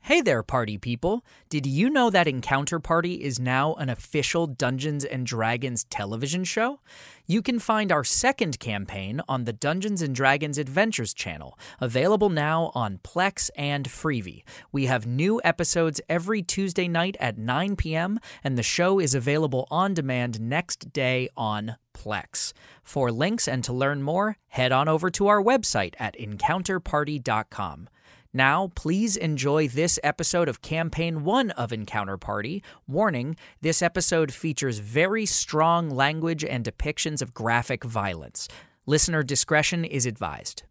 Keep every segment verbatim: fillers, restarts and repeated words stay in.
Hey there, party people! Did you know that Encounter Party is now an official Dungeons and Dragons television show? You can find our second campaign on the Dungeons and Dragons Adventures channel, available now on Plex and Freevee. We have new episodes every Tuesday night at nine p.m., and the show is available on demand next day on Plex. For links and to learn more, head on over to our website at encounter party dot com. Now, please enjoy this episode of Campaign one of Encounter Party. Warning, this episode features very strong language and depictions of graphic violence. Listener discretion is advised.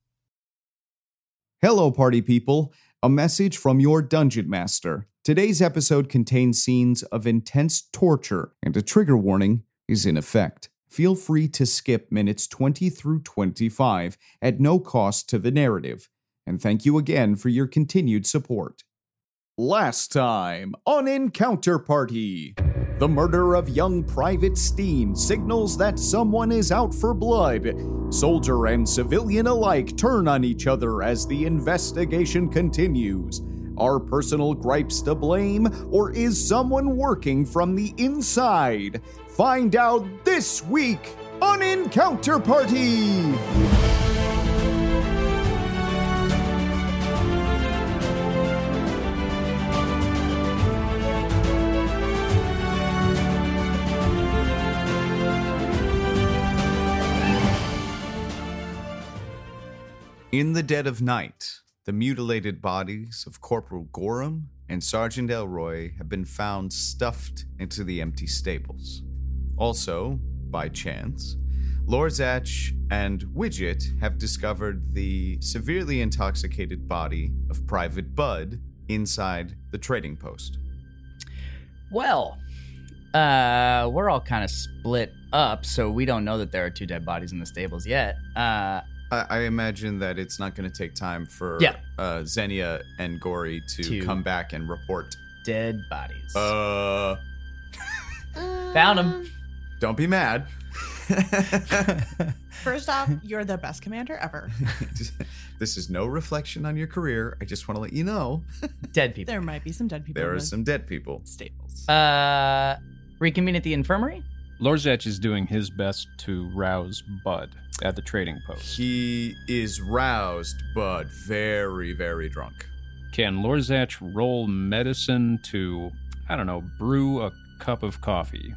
Hello, party people. A message from your Dungeon Master. Today's episode contains scenes of intense torture, and a trigger warning is in effect. Feel free to skip minutes twenty through twenty-five at no cost to the narrative. And thank you again for your continued support. Last time on Encounter Party, the murder of young Private Steen signals that someone is out for blood. Soldier and civilian alike turn on each other as the investigation continues. Are personal gripes to blame, or is someone working from the inside? Find out this week on Encounter Party! In the dead of night, the mutilated bodies of Corporal Gorham and Sergeant Elroy have been found stuffed into the empty stables. Also, by chance, Lorzach and Widget have discovered the severely intoxicated body of Private Bud inside the trading post. Well, uh, we're all kind of split up, so we don't know that there are two dead bodies in the stables yet. Uh... I imagine that it's not going to take time for yeah. uh, Xenia and Gory to, to come back and report. Dead bodies. Uh, Found them. Don't be mad. First off, you're the best commander ever. This is no reflection on your career. I just want to let you know. Dead people. There might be some dead people. There in are the some dead people. Stables. Uh, reconvene at the infirmary? Lorzach is doing his best to rouse Bud at the trading post. He is roused, but very, very drunk. Can Lorzach roll medicine to, I don't know, brew a cup of coffee?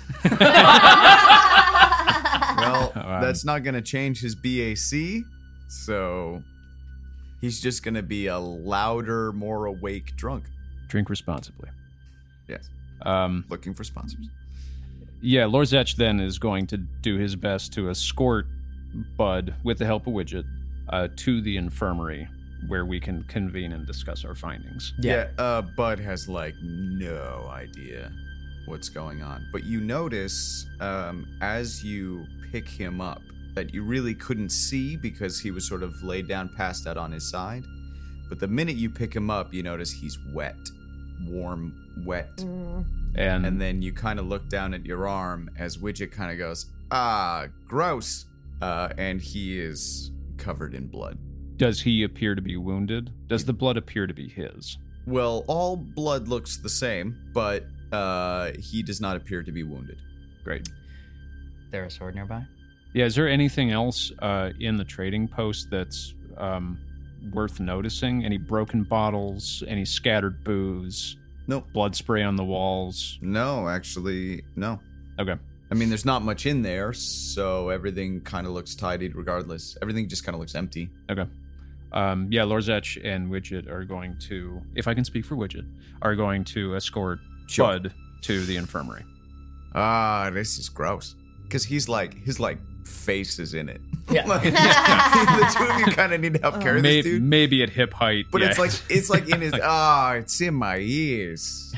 Well, um, that's not going to change his B A C, so he's just going to be a louder, more awake drunk. Drink responsibly. Yes. Um, Looking for sponsors. Yeah, Lorzach then is going to do his best to escort Bud, with the help of Widget, uh, to the infirmary, where we can convene and discuss our findings. Yeah, yeah uh, Bud has, like, no idea what's going on. But you notice, um, as you pick him up, that you really couldn't see because he was sort of laid down, passed out on his side. But the minute you pick him up, you notice he's wet. Warm, wet. Mm. And, and then you kind of look down at your arm as Widget kind of goes, ah, gross. Uh, and he is covered in blood. Does he appear to be wounded? Does the blood appear to be his? Well, all blood looks the same, but uh, he does not appear to be wounded. Great. There a sword nearby? Yeah, is there anything else uh, in the trading post that's um, worth noticing? Any broken bottles? Any scattered booze? Nope. Blood spray on the walls? No, actually, no. Okay. I mean, there's not much in there, so everything kind of looks tidied regardless. Everything just kind of looks empty. Okay. Um, yeah, Lorzach and Widget are going to, if I can speak for Widget, are going to escort Sure. Bud to the infirmary. Ah, this is gross. Because he's like, his like face is in it. Yeah. Like, the two of you kind of need to help carry maybe, this dude. Maybe at hip height. But yeah. it's like, it's like in his, ah, it's in my ears.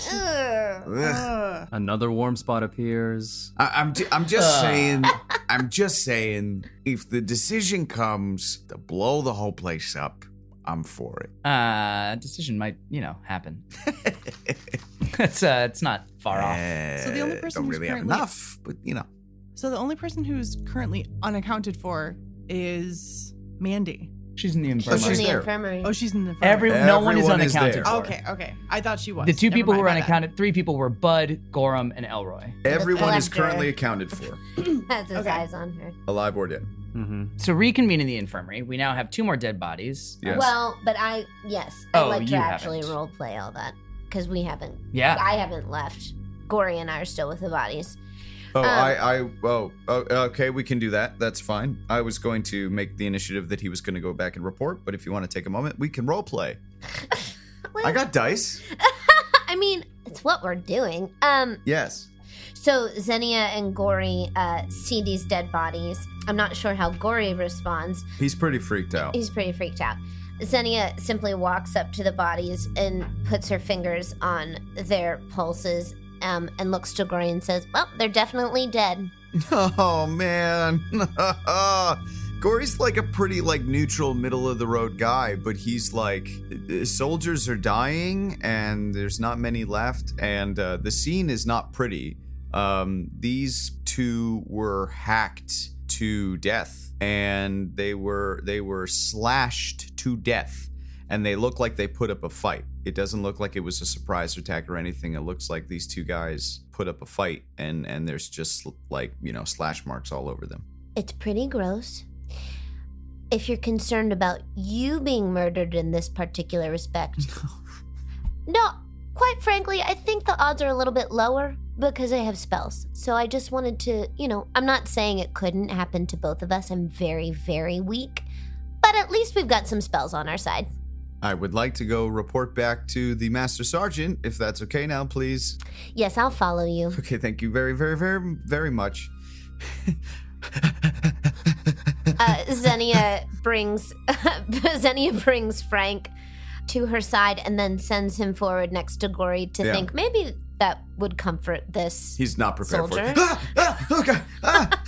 Ugh. Another warm spot appears. I, I'm ju- I'm just saying I'm just saying if the decision comes to blow the whole place up, I'm for it. Uh, decision might, you know, happen. it's uh, it's not far off. So the only person don't who's really have currently- enough, but you know. So the only person who's currently unaccounted for is Mandy. She's in the She's infirmary. in she's the there. infirmary. Oh, she's in the front. Every no one is Everyone is unaccounted there. for. Okay, okay. I thought she was. The two Never people who were mind, my bad. unaccounted, three people were Bud, Gorham, and Elroy. Everyone is collector. currently accounted for. Has his Okay. eyes on her. Alive or dead. Mm-hmm. So reconvene in the infirmary. We now have two more dead bodies. Yes. Well, but I, yes, I'd Oh, like to you actually haven't. role play all that because we haven't. Yeah. I haven't left. Gory and I are still with the bodies. Oh, Um, I, I, oh, oh, okay, we can do that. That's fine. I was going to make the initiative that he was going to go back and report, but if you want to take a moment, we can role play. Well, I got dice. I mean, it's what we're doing. Um, Yes. so Xenia and Gory uh, see these dead bodies. I'm not sure how Gory responds. He's pretty freaked out. He's pretty freaked out. Xenia simply walks up to the bodies and puts her fingers on their pulses um, and looks to Gory and says, well, they're definitely dead. Oh, man. Gory's like a pretty like neutral middle of the road guy, but he's like uh, soldiers are dying and there's not many left and uh, the scene is not pretty. Um, these two were hacked to death and they were they were slashed to death and they look like they put up a fight. It doesn't look like it was a surprise attack or anything. It looks like these two guys put up a fight and and there's just like, you know, slash marks all over them. It's pretty gross. If you're concerned about you being murdered in this particular respect. No, quite frankly, I think the odds are a little bit lower because I have spells. So I just wanted to, you know, I'm not saying it couldn't happen to both of us. I'm very, very weak. But at least we've got some spells on our side. I would like to go report back to the Master Sergeant, if that's okay now, please. Yes, I'll follow you. Okay, thank you very, very, very, very much. Uh, Xenia brings Xenia brings Frank to her side and then sends him forward next to Gory to Yeah. think maybe that would comfort this. He's not prepared Soldier? for it. Ah, ah, oh God, ah.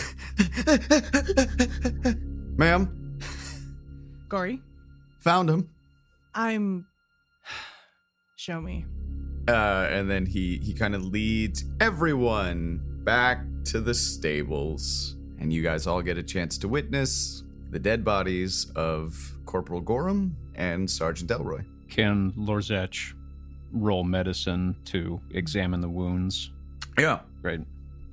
Ma'am, Gory, found him. I'm. Show me. Uh, and then he he kind of leads everyone back to the stables, and you guys all get a chance to witness the dead bodies of Corporal Gorham and Sergeant Elroy. Can Lorzech roll medicine to examine the wounds? Yeah. Great.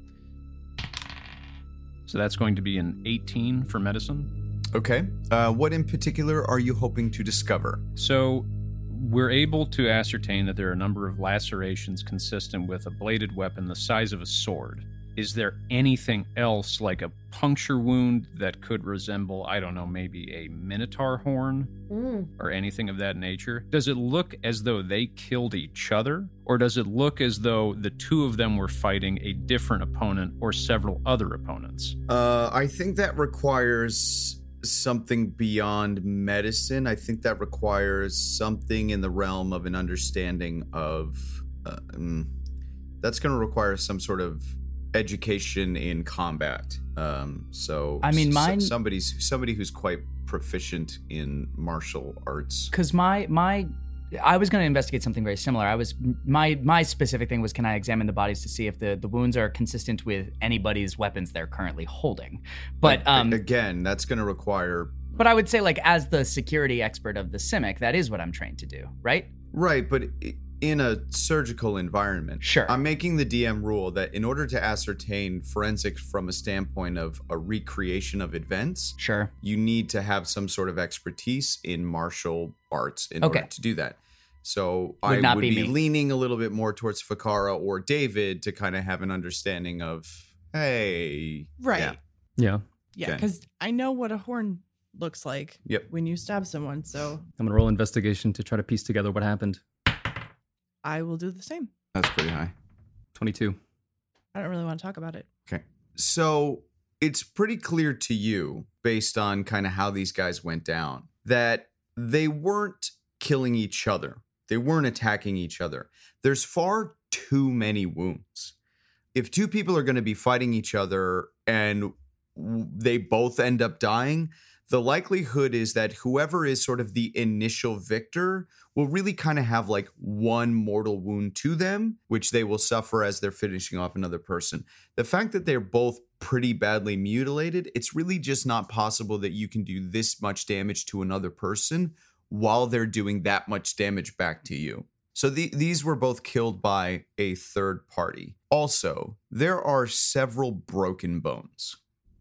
So that's going to be an eighteen for medicine. Okay. Uh, what in particular are you hoping to discover? So we're able to ascertain that there are a number of lacerations consistent with a bladed weapon the size of a sword. Is there anything else like a puncture wound that could resemble, I don't know, maybe a minotaur horn Mm. or anything of that nature? Does it look as though they killed each other? Or does it look as though the two of them were fighting a different opponent or several other opponents? Uh, I think that requires something beyond medicine. I think that requires something in the realm of an understanding of. Uh, mm, that's going to require some sort of education in combat. Um, so I mean, s- mine- somebody's somebody who's quite proficient in martial arts. Because my my, I was going to investigate something very similar. I was my my specific thing was, can I examine the bodies to see if the, the wounds are consistent with anybody's weapons they're currently holding? But A- um, again, that's going to require. but I would say, like, as the security expert of the Simic, that is what I'm trained to do, right? Right, but i- in a surgical environment. Sure. I'm making the D M rule that in order to ascertain forensics from a standpoint of a recreation of events, Sure. you need to have some sort of expertise in martial arts in Okay. order to do that. So Would I not would be be, me. leaning a little bit more towards Fakara or David to kind of have an understanding of, hey. Right. Yeah. Yeah. Yeah, Okay. because I know what a horn looks like Yep. when you stab someone, so I'm gonna roll investigation to try to piece together what happened. I will do the same. That's pretty high. twenty-two. I don't really want to talk about it. Okay. So it's pretty clear to you, based on kind of how these guys went down, that they weren't killing each other. They weren't attacking each other. There's far too many wounds. If two people are going to be fighting each other and w- they both end up dying, the likelihood is that whoever is sort of the initial victor will really kind of have like one mortal wound to them, which they will suffer as they're finishing off another person. The fact that they're both pretty badly mutilated, it's really just not possible that you can do this much damage to another person while they're doing that much damage back to you. So the, these were both killed by a third party. Also, there are several broken bones.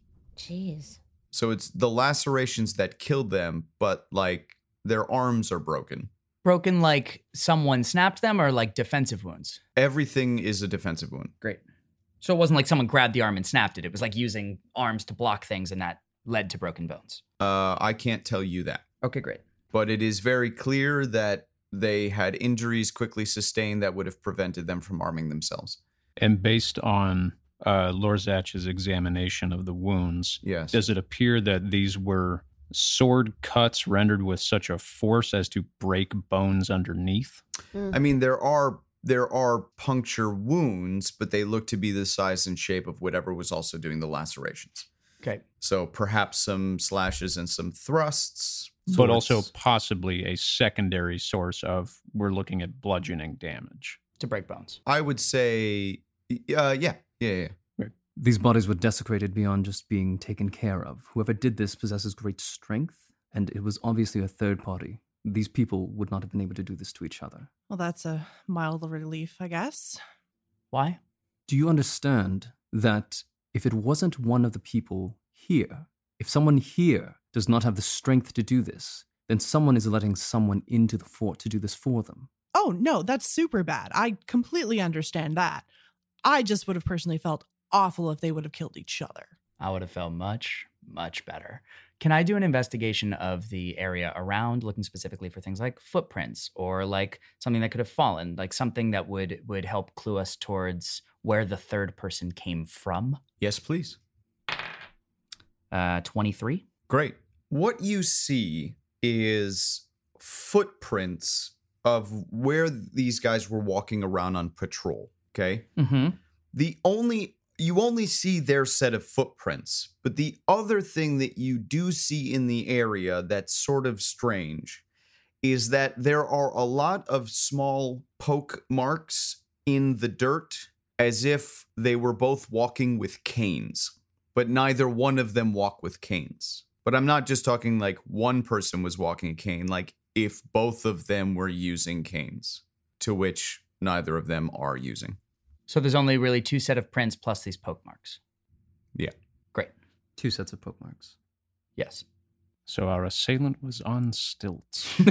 Jeez. So it's the lacerations that killed them, but like their arms are broken. Broken like someone snapped them or like defensive wounds? Everything is a defensive wound. Great. So it wasn't like someone grabbed the arm and snapped it. It was like using arms to block things and that led to broken bones. Uh, I can't tell you that. Okay, great. But it is very clear that they had injuries quickly sustained that would have prevented them from arming themselves. And based on uh, Lorzach's examination of the wounds, Yes. does it appear that these were sword cuts rendered with such a force as to break bones underneath? I mean, there are there are puncture wounds, but they look to be the size and shape of whatever was also doing the lacerations. Okay. So perhaps some slashes and some thrusts. But also swords. possibly a secondary source of, we're looking at bludgeoning damage. To break bones. I would say, uh, yeah, yeah, yeah. These bodies were desecrated beyond just being taken care of. Whoever did this possesses great strength, and it was obviously a third party. These people would not have been able to do this to each other. Well, that's a mild relief, I guess. Why? Do you understand that if it wasn't one of the people here, if someone here does not have the strength to do this, then someone is letting someone into the fort to do this for them? Oh, no, that's super bad. I completely understand that. I just would have personally felt awful if they would have killed each other. I would have felt much, much better. Can I do an investigation of the area around, looking specifically for things like footprints or like something that could have fallen, like something that would would help clue us towards where the third person came from? Yes, please. Uh, twenty-three. Great. What you see is footprints of where these guys were walking around on patrol, okay? Mm-hmm. The only you only see their set of footprints, but the other thing that you do see in the area that's sort of strange is that there are a lot of small poke marks in the dirt as if they were both walking with canes, but neither one of them walk with canes. But I'm not just talking like one person was walking a cane, like if both of them were using canes, to which neither of them are using. So there's only really two set of prints plus these poke marks. Yeah. Great. Two sets of poke marks. Yes. So our assailant was on stilts. And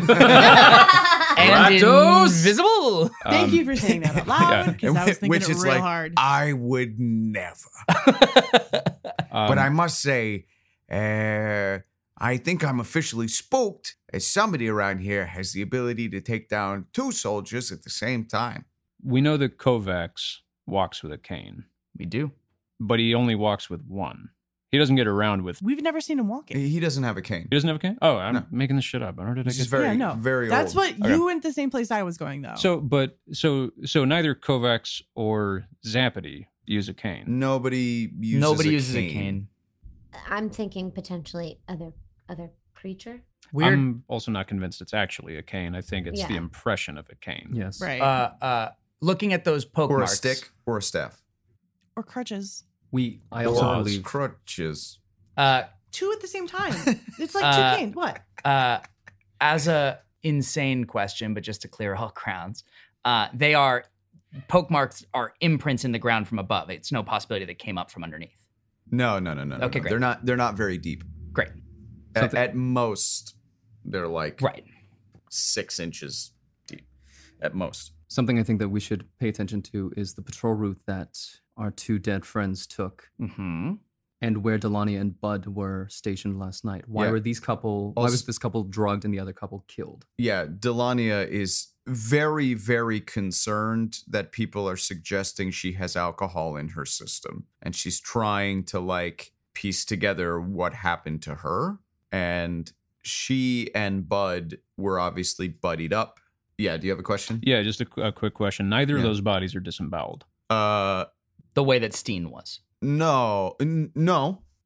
Ratos! invisible. Thank Um, you for saying that out loud, because I was thinking Which it is real like, hard. I would never. Um, But I must say, uh, I think I'm officially spooked, as somebody around here has the ability to take down two soldiers at the same time. we know that Kovacs walks with a cane, We do. but he only walks with one. He doesn't get around with. We've never seen him walking. He doesn't have a cane. He doesn't have a cane? Oh, I'm No. making this shit up. Or did I This get is very, yeah, no. very That's old. what you went the same place I was going, though. So, but so so neither Kovacs or Zappity use a cane. Nobody uses Nobody a uses cane. a cane. I'm thinking potentially other other creature. Weird. I'm also not convinced it's actually a cane. I think it's the Yeah. impression of a cane. Yes. right. uh, uh, looking at those poke Or a marks. stick or a staff. or crutches. We, I also Or believe, crutches. Uh, Two at the same time. It's like Uh, two canes. What? uh, as a insane question, but just to clear all grounds, uh, they are poke marks are imprints in the ground from above. It's no possibility they came up from underneath. No, no, no, no. no, Okay, no. great. They're not. They're not very deep. Great. At, Something- at most, they're like Right. six inches deep. At most. something I think that we should pay attention to is the patrol route that our two dead friends took Mm-hmm. and where Delania and Bud were stationed last night. Why Yeah. were these couple, why Also- was this couple drugged and the other couple killed? Yeah, Delania is very, very concerned that people are suggesting she has alcohol in her system. And she's trying to like piece together what happened to her. And she and Bud were obviously buddied up. Yeah, do you have a question? Yeah, just a, qu- a quick question. Neither Yeah. of those bodies are disemboweled. Uh The way that Steen was. no. N- no. Okay.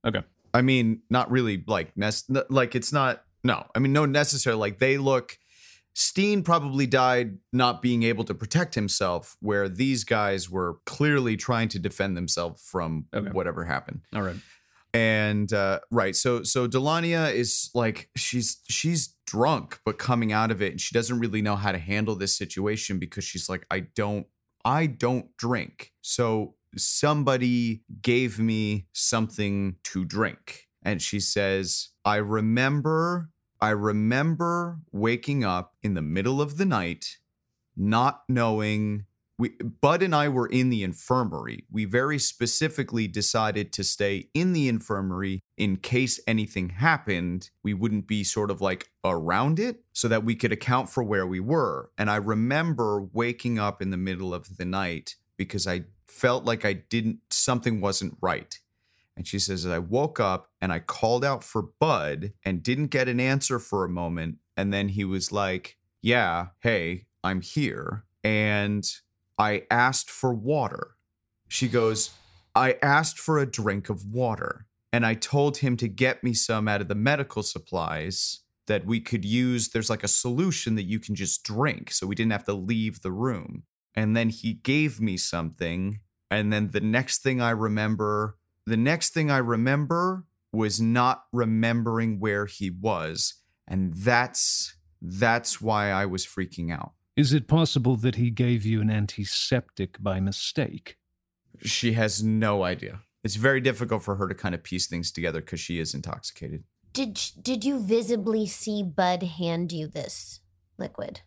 I mean, not really like, nec- like it's not, no. I mean, no necessarily, like they look, Steen probably died not being able to protect himself, where these guys were clearly trying to defend themselves from Okay. whatever happened. All right. And uh, right, so so Delania is like she's she's drunk, but coming out of it, and she doesn't really know how to handle this situation because she's like, I don't I don't drink. So somebody gave me something to drink, and she says, I remember. I remember waking up in the middle of the night, not knowing. We, Bud and I were in the infirmary. We very specifically decided to stay in the infirmary in case anything happened. We wouldn't be sort of like around it so that we could account for where we were. And I remember waking up in the middle of the night because I felt like I didn't, something wasn't right. And she says, I woke up and I called out for Bud and didn't get an answer for a moment. And then he was like, yeah, hey, I'm here. And I asked for water. She goes, I asked for a drink of water. And I told him to get me some out of the medical supplies that we could use. There's like a solution that you can just drink. So we didn't have to leave the room. And then he gave me something. And then the next thing I remember... The next thing I remember was not remembering where he was, and that's that's why I was freaking out. Is it possible that he gave you an antiseptic by mistake? She has no idea. It's very difficult for her to kind of piece things together because she is intoxicated. Did did you visibly see Bud hand you this liquid?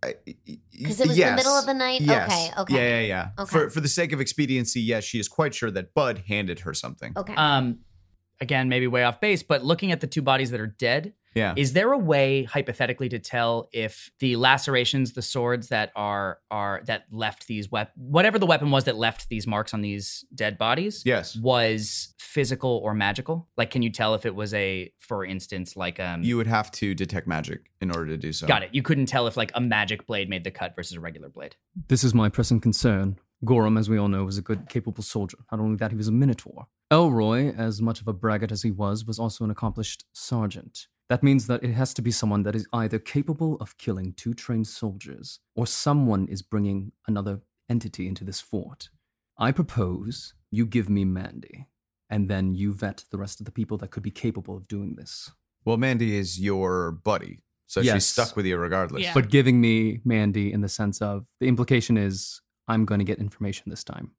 Because it was yes. the middle of the night? Yes. Okay, okay. Yeah, yeah, yeah. Okay. For, for the sake of expediency, yes, she is quite sure that Bud handed her something. Okay. Um, again, maybe way off base, but looking at the two bodies that are dead, Yeah. is there a way hypothetically to tell if the lacerations, the swords that are are that left these weapons, whatever the weapon was that left these marks on these dead bodies, Yes. was physical or magical? Like, can you tell if it was a, for instance, like um, You would have to detect magic in order to do so. got it. You couldn't tell if like a magic blade made the cut versus a regular blade. This is my pressing concern. Gorham, as we all know, was a good, capable soldier. Not only that, he was a minotaur. Elroy, as much of a braggart as he was, was also an accomplished sergeant. That means that it has to be someone that is either capable of killing two trained soldiers, or someone is bringing another entity into this fort. I propose you give me Mandy, and then you vet the rest of the people that could be capable of doing this. Well, Mandy is your buddy, so Yes. she's stuck with you regardless. Yeah. But giving me Mandy in the sense of, the implication is, I'm going to get information this time.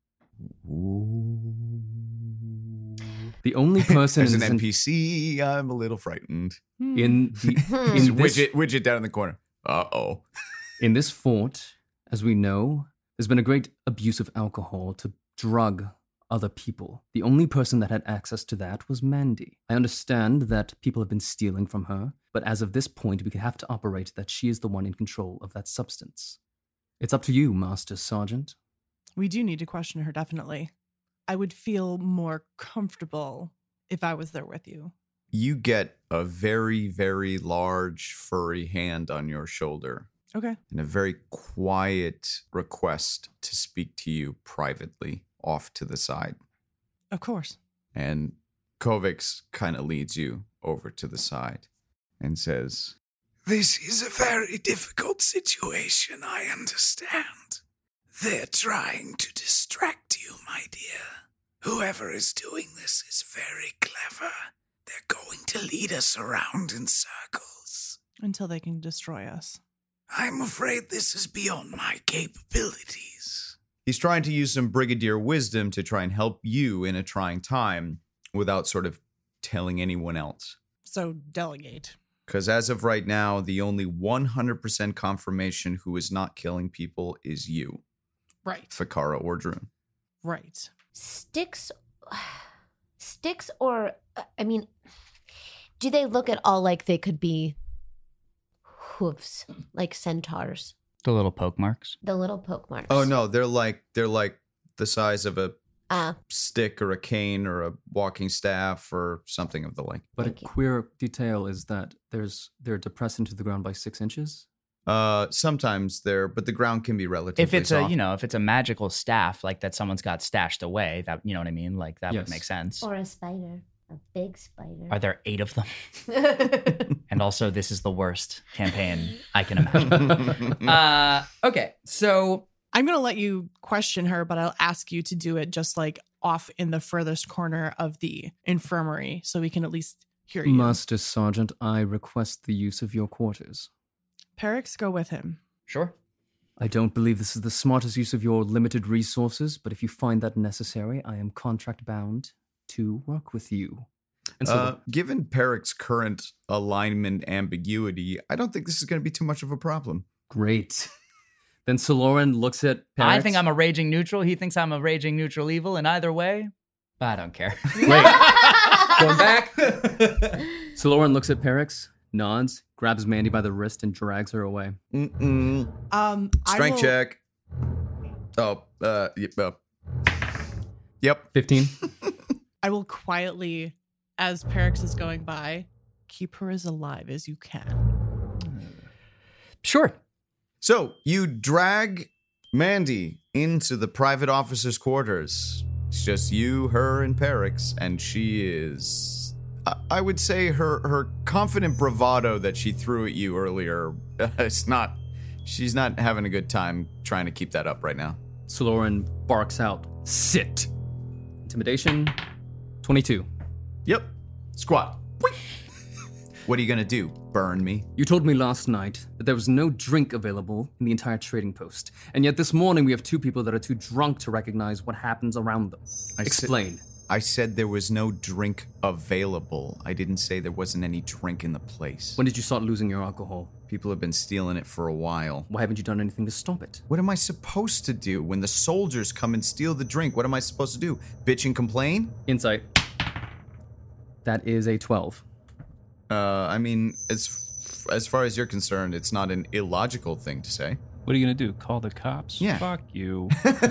The only person As in an this N P C, I'm a little frightened. in the There's a in this, widget, widget down in the corner. Uh-oh. in this fort, as we know, there's been a great abuse of alcohol to drug other people. The only person that had access to that was Mandy. I understand that people have been stealing from her, but as of this point, we could have to operate that she is the one in control of that substance. It's up to you, Master Sergeant. We do need to question her, definitely. I would feel more comfortable if I was there with you. You get a very, very large furry hand on your shoulder Okay. and a very quiet request to speak to you privately off to the side. Of course. And Kovacs kind of leads you over to the side and says, This is a very difficult situation, I understand. They're trying to distract you, my dear. Whoever is doing this is very clever. They're going to lead us around in circles. Until they can destroy us. I'm afraid this is beyond my capabilities. he's trying to use some brigadier wisdom to try and help you in a trying time without sort of telling anyone else. So delegate. Because as of right now, the only one hundred percent confirmation who is not killing people is you, Right. Fakara or Droon. Right. Sticks, sticks, or I mean, do they look at all like they could be hooves, like centaurs? The little poke marks. The little poke marks. Oh no, they're like they're like the size of a Ah, stick or a cane or a walking staff or something of the like. But Thank a you. queer detail is that there's they're depressed into the ground by six inches. Uh, sometimes they're, but the ground can be relatively If it's soft. a, you know, if it's a magical staff like that someone's got stashed away, that, you know what I mean? Like that Yes. would make sense. or a spider. A big spider. Are there eight of them? And also, this is the worst campaign I can imagine. uh, okay, so I'm going to let you question her, but I'll ask you to do it just like off in the furthest corner of the infirmary so we can at least hear you. Master Sergeant, I request the use of your quarters. Perix, go with him. sure. I don't believe this is the smartest use of your limited resources, but if you find that necessary, I am contract bound to work with you. And so, Uh, given Peric's current alignment ambiguity, I don't think this is going to be too much of a problem. great. Then Soloran looks at Perix. I think I'm a raging neutral. He thinks I'm a raging neutral evil. And either way, I don't care. Great. Going back. Soloran looks at Perix, nods, grabs Mandy by the wrist, and drags her away. Mm-mm. Um, I Strength will- check. Oh, uh, yep. Uh, yep. fifteen. I will quietly, as Perix is going by, keep her as alive as you can. Sure. So you drag Mandy into the private officer's quarters. It's just you, her, and Perix, and she is, I- I would say, her her confident bravado that she threw at you earlier. It's not. She's not having a good time trying to keep that up right now. Soloran barks out, sit. Intimidation, twenty-two. Yep. Squat. Boing. What are you gonna do? Burn me? You told me last night that there was no drink available in the entire trading post, and yet this morning we have two people that are too drunk to recognize what happens around them. I Explain. I said there was no drink available. I didn't say there wasn't any drink in the place. When did you start losing your alcohol? People have been stealing it for a while. Why haven't you done anything to stop it? What am I supposed to do when the soldiers come and steal the drink? What am I supposed to do? Bitch and complain? Insight. That is a twelve. Uh, I mean, as as far as you're concerned, it's not an illogical thing to say. What are you going to do? Call the cops? Yeah. Fuck you.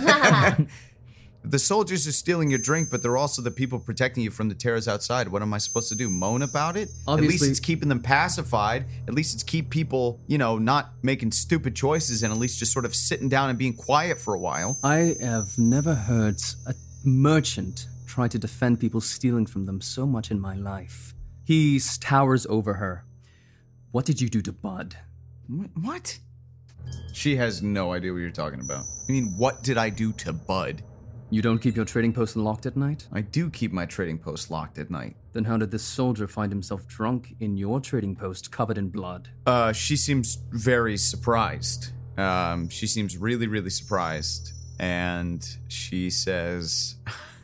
The soldiers are stealing your drink, but they're also the people protecting you from the terrors outside. What am I supposed to do? Moan about it? At least Obviously- it's keeping them pacified. At least it's keep people, you know, not making stupid choices and at least just sort of sitting down and being quiet for a while. I have never heard a merchant try to defend people stealing from them so much in my life. He towers over her. What did you do to Bud? Wh- What? She has no idea what you're talking about. I mean, what did I do to Bud? You don't keep your trading post locked at night? I do keep my trading post locked at night. Then how did this soldier find himself drunk in your trading post covered in blood? Uh, she seems very surprised. Um, she seems really, really surprised. And she says,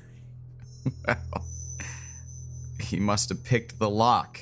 well, he must have picked the lock.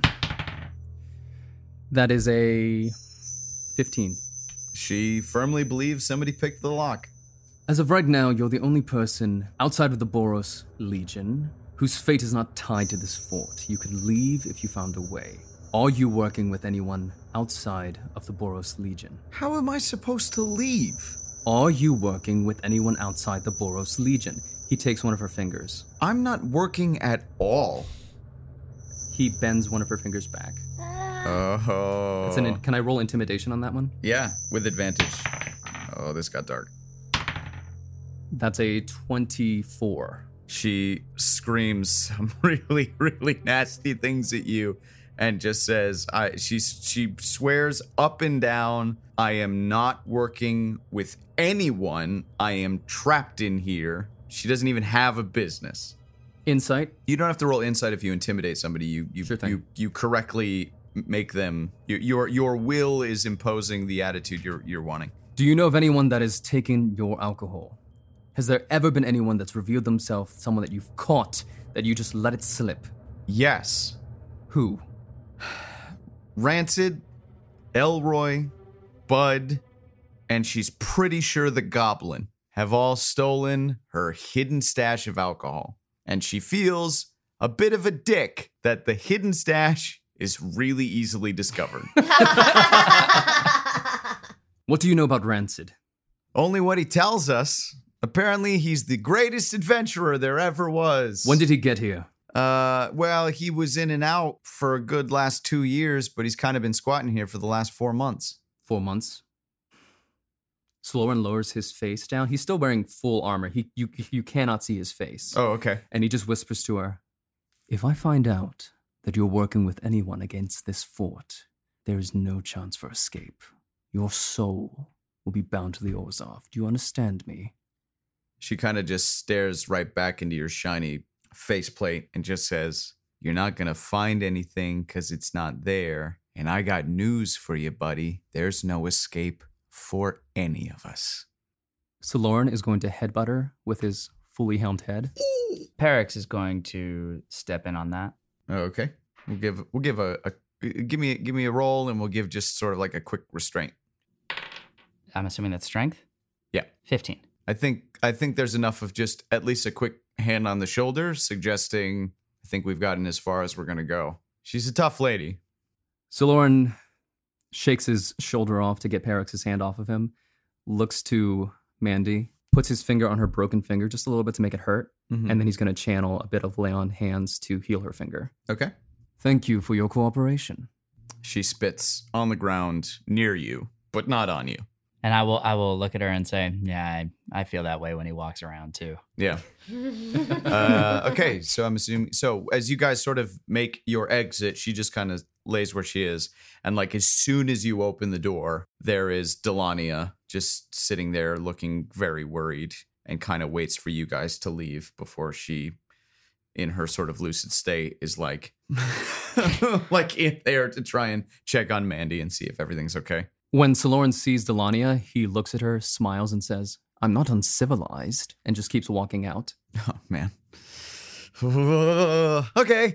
That is a fifteen. She firmly believes somebody picked the lock. As of right now, you're the only person outside of the Boros Legion whose fate is not tied to this fort. You could leave if you found a way. Are you working with anyone outside of the Boros Legion? How am I supposed to leave? Are you working with anyone outside the Boros Legion? He takes one of her fingers. I'm not working at all. He bends one of her fingers back. Oh. That's an, can I roll intimidation on that one? Yeah, with advantage. Oh, this got dark. That's a twenty-four. She screams some really, really nasty things at you and just says, I she's she swears up and down, I am not working with anyone. I am trapped in here. She doesn't even have a business. Insight. You don't have to roll insight if you intimidate somebody. You you Sure thing. you, you correctly make them your, your your will is imposing the attitude you're you're wanting. Do you know of anyone that has taken your alcohol? Has there ever been anyone that's revealed themselves, someone that you've caught, that you just let it slip? Yes. Who? Rancid, Elroy, Bud, and she's pretty sure the Goblin have all stolen her hidden stash of alcohol. And she feels a bit of a dick that the hidden stash is really easily discovered. What do you know about Rancid? Only what he tells us. Apparently, he's the greatest adventurer there ever was. When did he get here? Uh, well, he was in and out for a good last two years, but he's kind of been squatting here for the last four months. Four months. Sloran lowers his face down. He's still wearing full armor. He, you, you cannot see his face. Oh, okay. And he just whispers to her, If I find out that you're working with anyone against this fort, there is no chance for escape. Your soul will be bound to the Orzhov. Do you understand me? She kind of just stares right back into your shiny faceplate and just says, "You're not going to find anything because it's not there. And I got news for you, buddy. There's no escape for any of us." So Lauren is going to headbutt her with his fully helmed head. Perix is going to step in on that. Oh, okay. We'll give we'll give a, a give me give me a roll, and we'll give just sort of like a quick restraint. I'm assuming that's strength? Yeah. fifteen. I think I think there's enough of just at least a quick hand on the shoulder, suggesting I think we've gotten as far as we're gonna go. She's a tough lady. So Lauren shakes his shoulder off to get Perix's hand off of him, looks to Mandy, puts his finger on her broken finger just a little bit to make it hurt, Mhm. and then he's going to channel a bit of lay on hands to heal her finger. Okay. Thank you for your cooperation. She spits on the ground near you, but not on you. And I will I will look at her and say, yeah, I, I feel that way when he walks around too. Yeah. uh, okay, so I'm assuming. So as you guys sort of make your exit, she just kind of lays where she is, and like as soon as you open the door, there is Delania just sitting there, looking very worried, and kind of waits for you guys to leave before she, in her sort of lucid state, is like, like in there to try and check on Mandy and see if everything's okay. When Saloran sees Delania, he looks at her, smiles, and says, "I'm not uncivilized," and just keeps walking out. Oh man. Okay.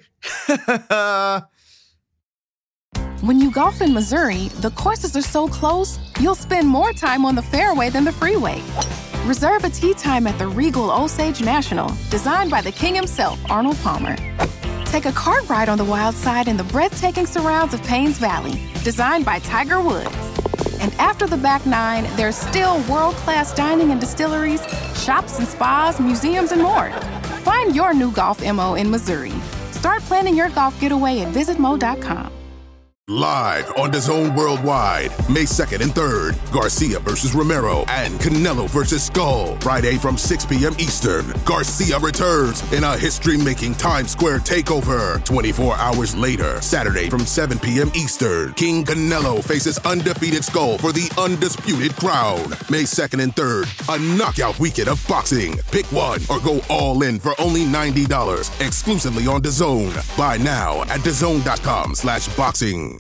When you golf in Missouri, the courses are so close, you'll spend more time on the fairway than the freeway. Reserve a tee time at the Regal Osage National, designed by the king himself, Arnold Palmer. Take a kart ride on the wild side in the breathtaking surrounds of Paynes Valley, designed by Tiger Woods. And after the back nine, there's still world-class dining and distilleries, shops and spas, museums, and more. Find your new golf M O in Missouri. Start planning your golf getaway at visit mo dot com. Live on DAZN Worldwide, May second and third, Garcia versus Romero and Canelo versus Skull. Friday from six p.m. Eastern, Garcia returns in a history-making Times Square takeover. twenty-four hours later, Saturday from seven p.m. Eastern, King Canelo faces undefeated Skull for the undisputed crown. May second and third, a knockout weekend of boxing. Pick one or go all in for only ninety dollars, exclusively on DAZN. Buy now at DAZN.com slash boxing.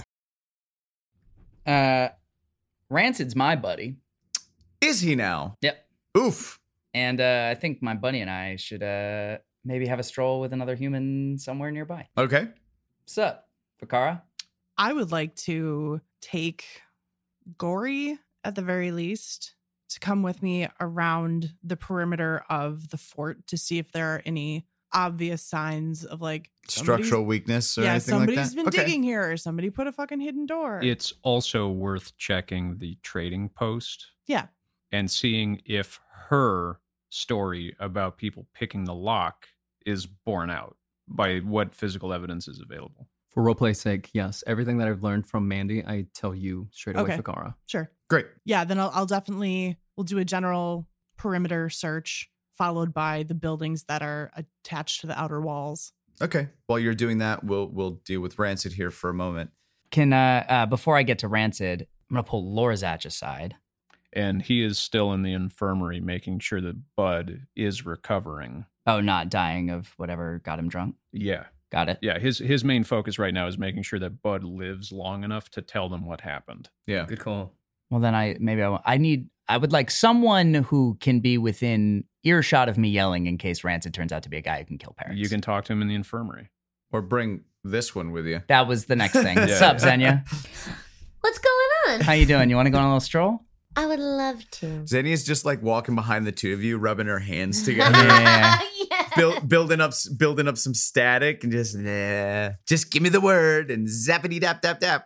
Uh, Rancid's my buddy. Is he now? Yep. Oof. And uh, I think my buddy and I should uh, maybe have a stroll with another human somewhere nearby. Okay. What's up, Fakara? I would like to take Gory, at the very least, to come with me around the perimeter of the fort to see if there are any obvious signs of like structural weakness or yeah, anything like that? somebody's been Okay. digging here, or somebody put a fucking hidden door. It's also worth checking the trading post yeah. and seeing if her story about people picking the lock is borne out by what physical evidence is available. For roleplay's sake, yes. Everything that I've learned from Mandy, I tell you straight away, Okay. Fakara. Sure. Great. Yeah, then I'll, I'll definitely, we'll do a general perimeter search followed by the buildings that are attached to the outer walls. Okay. While you're doing that, we'll we'll deal with Rancid here for a moment. Can uh, uh before I get to Rancid, I'm gonna pull Lorzach aside. And he is still in the infirmary making sure that Bud is recovering. Oh, not dying of whatever got him drunk. Yeah. Got it. Yeah, his his main focus right now is making sure that Bud lives long enough to tell them what happened. Yeah. Good call. Well, then I maybe I, want, I need I would like someone who can be within earshot of me yelling in case Rancid turns out to be a guy who can kill parents. You can talk to him in the infirmary. Or bring this one with you. That was the next thing. Yeah. What's up, Xenia? What's going on? How you doing? You want to go on a little stroll? I would love to. Xenia's just like walking behind the two of you, rubbing her hands together. Yeah. Yeah. Build, building up building up some static and just nah, just give me the word and zappity dap dap dap.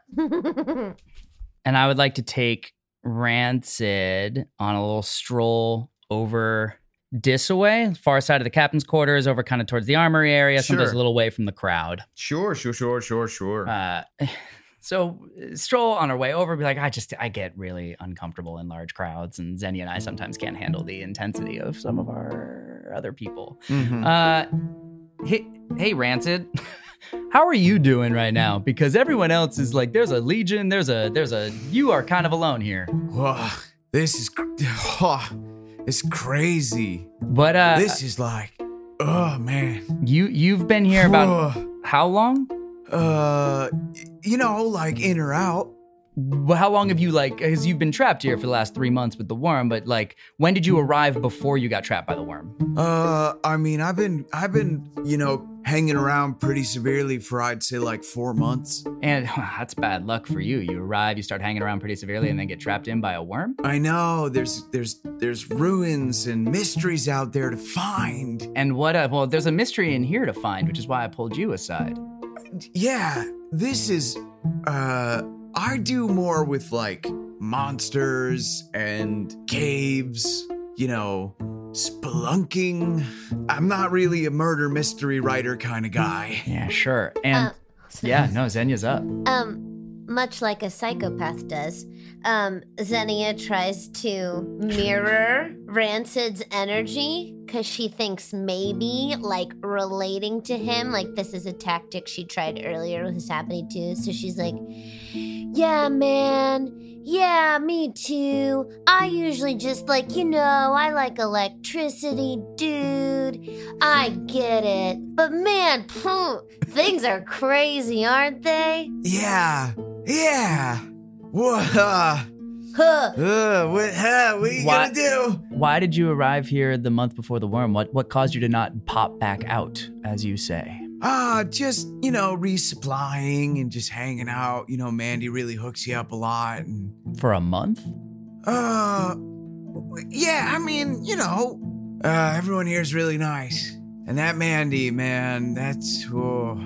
And I would like to take Rancid on a little stroll over Disaway, far side of the captain's quarters, over kind of towards the armory area, sometimes Sure. a little away from the crowd. Sure, sure, sure, sure, sure. Uh, so stroll on our way over, be like, I just, I get really uncomfortable in large crowds, and Xenia and I sometimes can't handle the intensity of some of our other people. Mhm. Uh, Hey, hey, Rancid. How are you doing right now? Because everyone else is like, there's a legion, there's a, there's a, you are kind of alone here. Whoa, this is, oh, it's crazy. But uh, this is like, oh man. You you've been here about how long? Uh, you know, like in or out. Well, how long have you like? Because you've been trapped here for the last three months with the worm. But like, when did you arrive before you got trapped by the worm? Uh, I mean, I've been, I've been, you know, hanging around pretty severely for I'd say like four months. And that's bad luck for you. You arrive, you start hanging around pretty severely, and then get trapped in by a worm. I know. There's, there's, there's ruins and mysteries out there to find. And what? Uh, well, there's a mystery in here to find, which is why I pulled you aside. Yeah, this is, uh. I do more with like monsters and caves, you know, spelunking. I'm not really a murder mystery writer kind of guy. Yeah, sure. And Uh, yeah, no, Xenia's up. Um, much like a psychopath does, um, Xenia tries to mirror Rancid's energy because she thinks maybe, like, relating to him, like this is a tactic she tried earlier with his happening too. So she's like, yeah, man. Yeah, me too. I usually just like, you know, I like electricity, dude. I get it. But man, phew, things are crazy, aren't they? Yeah, yeah. What, uh, Huh. uh, what, uh, what are you Why- gonna do? Why did you arrive here the month before the worm? What what caused you to not pop back out, as you say? Ah, uh, just, you know, resupplying and just hanging out. You know, Mandy really hooks you up a lot. And, For a month? uh, yeah, I mean, you know, uh, everyone here is really nice. And that Mandy, man, that's, oh.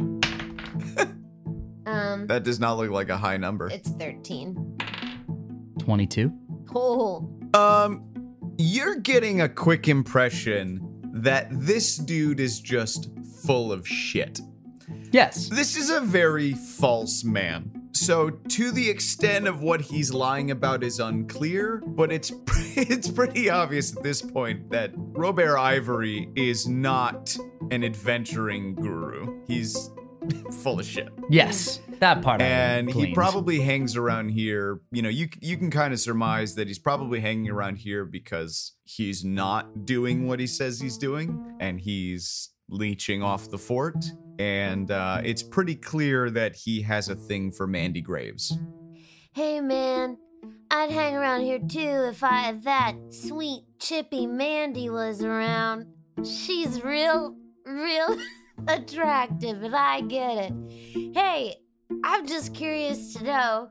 Um, That does not look like a high number. it's thirteen. twenty-two? Oh. Um, you're getting a quick impression that this dude is just full of shit. Yes. This is a very false man. So to the extent of what he's lying about is unclear, but it's it's pretty obvious at this point that Robert Ivory is not an adventuring guru. He's full of shit. Yes. That part. And I he gleaned. probably hangs around here. You know, you you can kind of surmise that he's probably hanging around here because he's not doing what he says he's doing, and he's leeching off the fort. And uh, it's pretty clear that he has a thing for Mandy Graves. Hey, man. I'd hang around here too if I that sweet chippy Mandy was around. She's real, real attractive, and I get it. Hey, I'm just curious to know.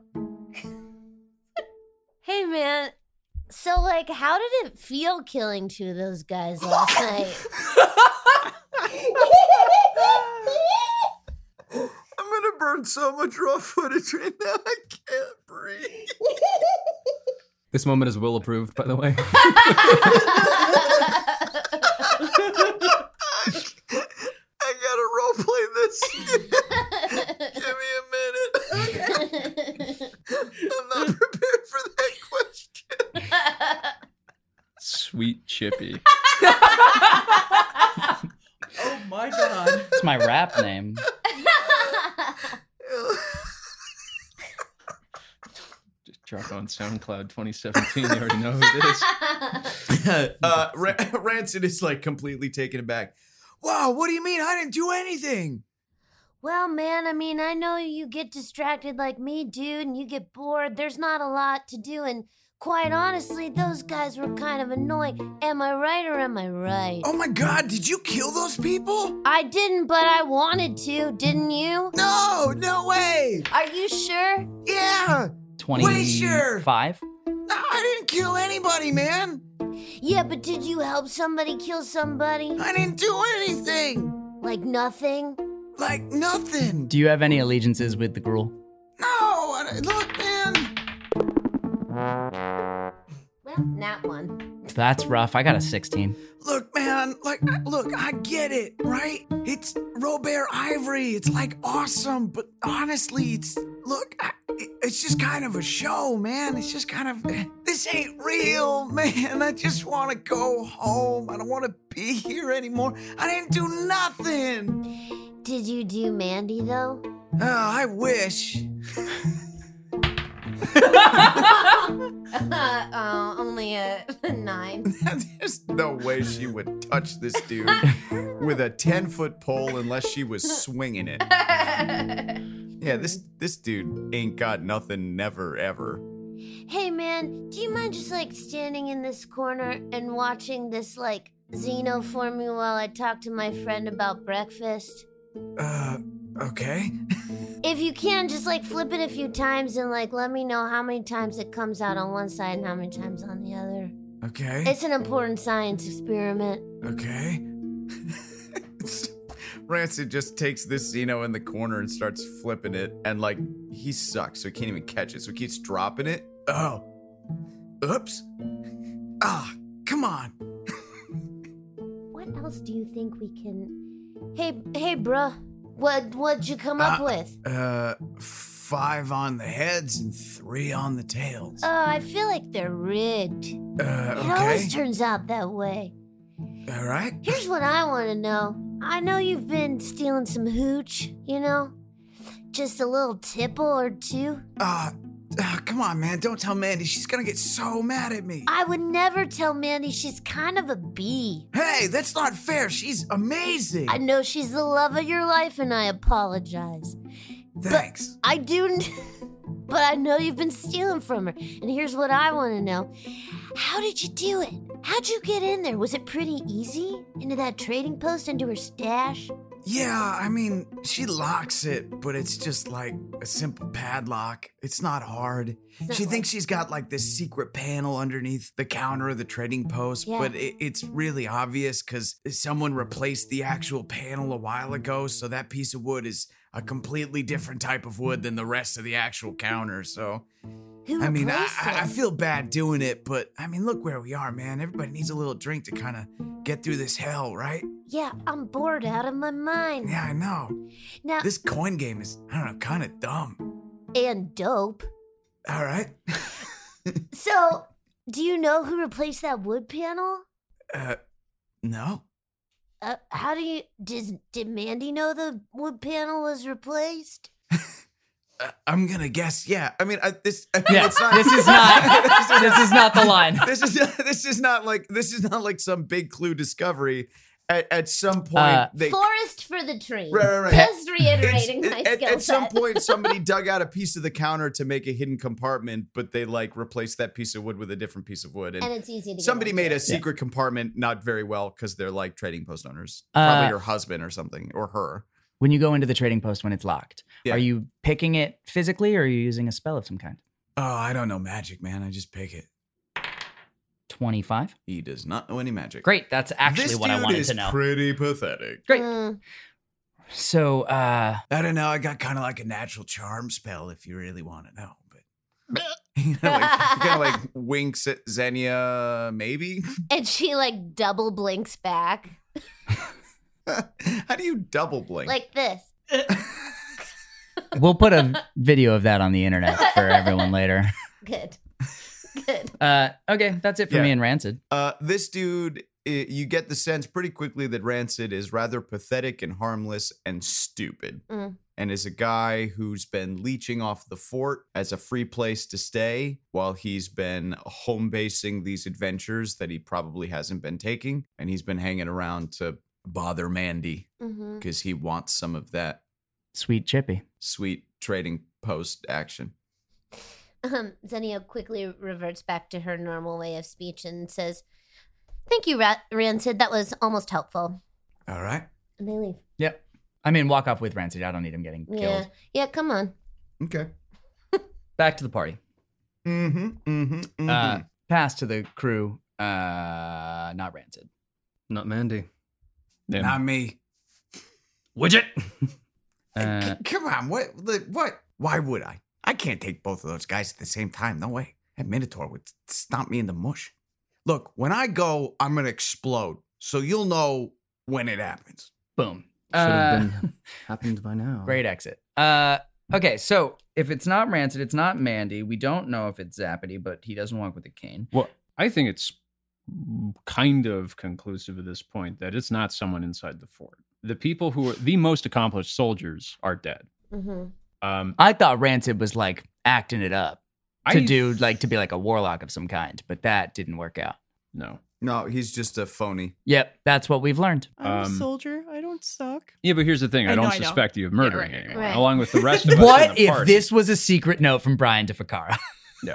Hey, man. So, like, how did it feel killing two of those guys last night? I'm gonna burn so much raw footage right now, I can't breathe. This moment is Will approved, by the way. I gotta roleplay this. Give me a minute. I'm not prepared for that question. Sweet Chippy. Oh my god. It's my rap name. Just drop on SoundCloud twenty seventeen. You already know who it is. uh, Ra- Rancid is like completely taken aback. Wow, what do you mean? I didn't do anything. Well, man, I mean, I know you get distracted like me, dude, and you get bored. There's not a lot to do, and quite honestly, those guys were kind of annoying. Am I right or am I right? Oh my god, did you kill those people? I didn't, but I wanted to, didn't you? No, no way. Are you sure? Yeah. twenty-five? No, I didn't kill anybody, man. Yeah, but did you help somebody kill somebody? I didn't do anything. Like nothing? Like nothing. Do you have any allegiances with the Gruul? No, I- look, man. Well, not one. That's rough. I got a sixteen. Look, man, like, look, I get it, right? It's Robert Ivory. It's like awesome, but honestly, it's, look, I, it's just kind of a show, man. It's just kind of, this this ain't real, man. I just want to go home. I don't want to be here anymore. I didn't do nothing. Did you do Mandy, though? Oh, I wish. uh, only a nine. There's no way she would touch this dude with a ten-foot pole unless she was swinging it. Yeah, this this dude ain't got nothing, never, ever. Hey, man, do you mind just, like, standing in this corner and watching this, like, Xeno for me while I talk to my friend about breakfast? Uh, okay. If you can, just, like, flip it a few times and, like, let me know how many times it comes out on one side and how many times on the other. Okay. It's an important science experiment. Okay. Rancid just takes this Xeno in the corner and starts flipping it, and, like, he sucks, so he can't even catch it, so he keeps dropping it. Oh. Oops. Ah, come on. What else do you think we can... Hey, hey, bruh. What, what'd you come up uh, with? Uh, five on the heads and three on the tails. Oh, I feel like they're rigged. Uh, It okay. always turns out that way. All right. Here's what I want to know. I know you've been stealing some hooch, you know? Just a little tipple or two. Uh, uh, come on, man. Don't tell Mandy. She's gonna get so mad at me. I would never tell Mandy she's kind of a bee. Hey, that's not fair. She's amazing. I know she's the love of your life, and I apologize. Thanks. I do, but I know you've been stealing from her. And here's what I want to know. How did you do it? How'd you get in there? Was it pretty easy? Into that trading post, into her stash? Yeah, I mean, she locks it, but it's just like a simple padlock. It's not hard. not She hard. thinks she's got like this secret panel underneath the counter of the trading post, Yeah. but it, it's really obvious because someone replaced the actual panel a while ago, so that piece of wood is a completely different type of wood than the rest of the actual counter, so... Who I mean, I, replaced I I it? feel bad doing it, but I mean, look where we are, man. Everybody needs a little drink to kind of get through this hell, right? Yeah, I'm bored out of my mind. Yeah, I know. Now, This coin game is, I don't know, kind of dumb. and dope. All right. So, do you know who replaced that wood panel? Uh, no. Uh, how do you... Does, did Mandy know the wood panel was replaced? Uh, I'm gonna guess, yeah. I mean, I, this. I mean, Yeah, it's not, this is not this is not the line. This is this is not like this is not like some big clue discovery. At, at some point, Uh, they Forest for the trees. Right, right, right. Just reiterating It's- my at, skill at some set. point, somebody dug out a piece of the counter to make a hidden compartment, but they like replaced that piece of wood with a different piece of wood. And, And it's easy to get somebody into. made a secret compartment not very well because they're like trading post owners, Uh, probably your husband or something, or her. When you go into the trading post when it's locked, Yeah. are you picking it physically or are you using a spell of some kind? Oh, I don't know magic, man. I just pick it. twenty-five. He does not know any magic. Great. That's actually This what I dude wanted is to know. Pretty pathetic. Great. Mm, So, uh, I don't know. I got kind of like a natural charm spell, if you really want to know. But You know, like, he kind of like winks at Xenia, maybe. and she like double blinks back How do you double blink? like this. we'll put a video of that on the internet for everyone later. Good. Good. Uh, okay, that's it for Yeah. me and Rancid. Uh, this dude, i you get the sense pretty quickly that Rancid is rather pathetic and harmless and stupid. Mm. And is a guy who's been leeching off the fort as a free place to stay while he's been home basing these adventures that he probably hasn't been taking. And he's been hanging around to bother Mandy hmm because he wants some of that Sweet Chippy. sweet trading post action. Um, Xenia quickly reverts back to her normal way of speech and says, "Thank you, Ra- Rancid. That was almost helpful." all right. And they leave. Yep. I mean, walk off with Rancid. I don't need him getting Yeah. killed. Yeah, come on. Okay. Back to the party. Mm-hmm. Mm-hmm. mm-hmm. Uh, pass to the crew. Uh, not Rancid. Not Mandy. Yeah. Not me. Widget! Uh, C- Come on. What? the- What? Why would I? I can't take both of those guys at the same time. No way. That Minotaur would stomp me in the mush. Look, when I go, I'm going to explode. So you'll know when it happens. boom. Should have Uh, been happened by now. Great exit. Uh, Okay, so if it's not Rancid, it's not Mandy. We don't know if it's Zappity, but he doesn't walk with a cane. Well, I think it's kind of conclusive at this point that it's not someone inside the fort. The people who are the most accomplished soldiers are dead. Mm-hmm. Um, I thought Rancid was like acting it up to I- do like to be like a warlock of some kind, but that didn't work out. No. No, he's just a phony. Yep, that's what we've learned. I'm Um, a soldier. I don't suck. Yeah, but here's the thing. I, I know, don't I know. suspect you of murdering Yeah, right, right, anyone, right. along with the rest of us in What the if party. this was a secret note from Brian to Fakara? Yeah.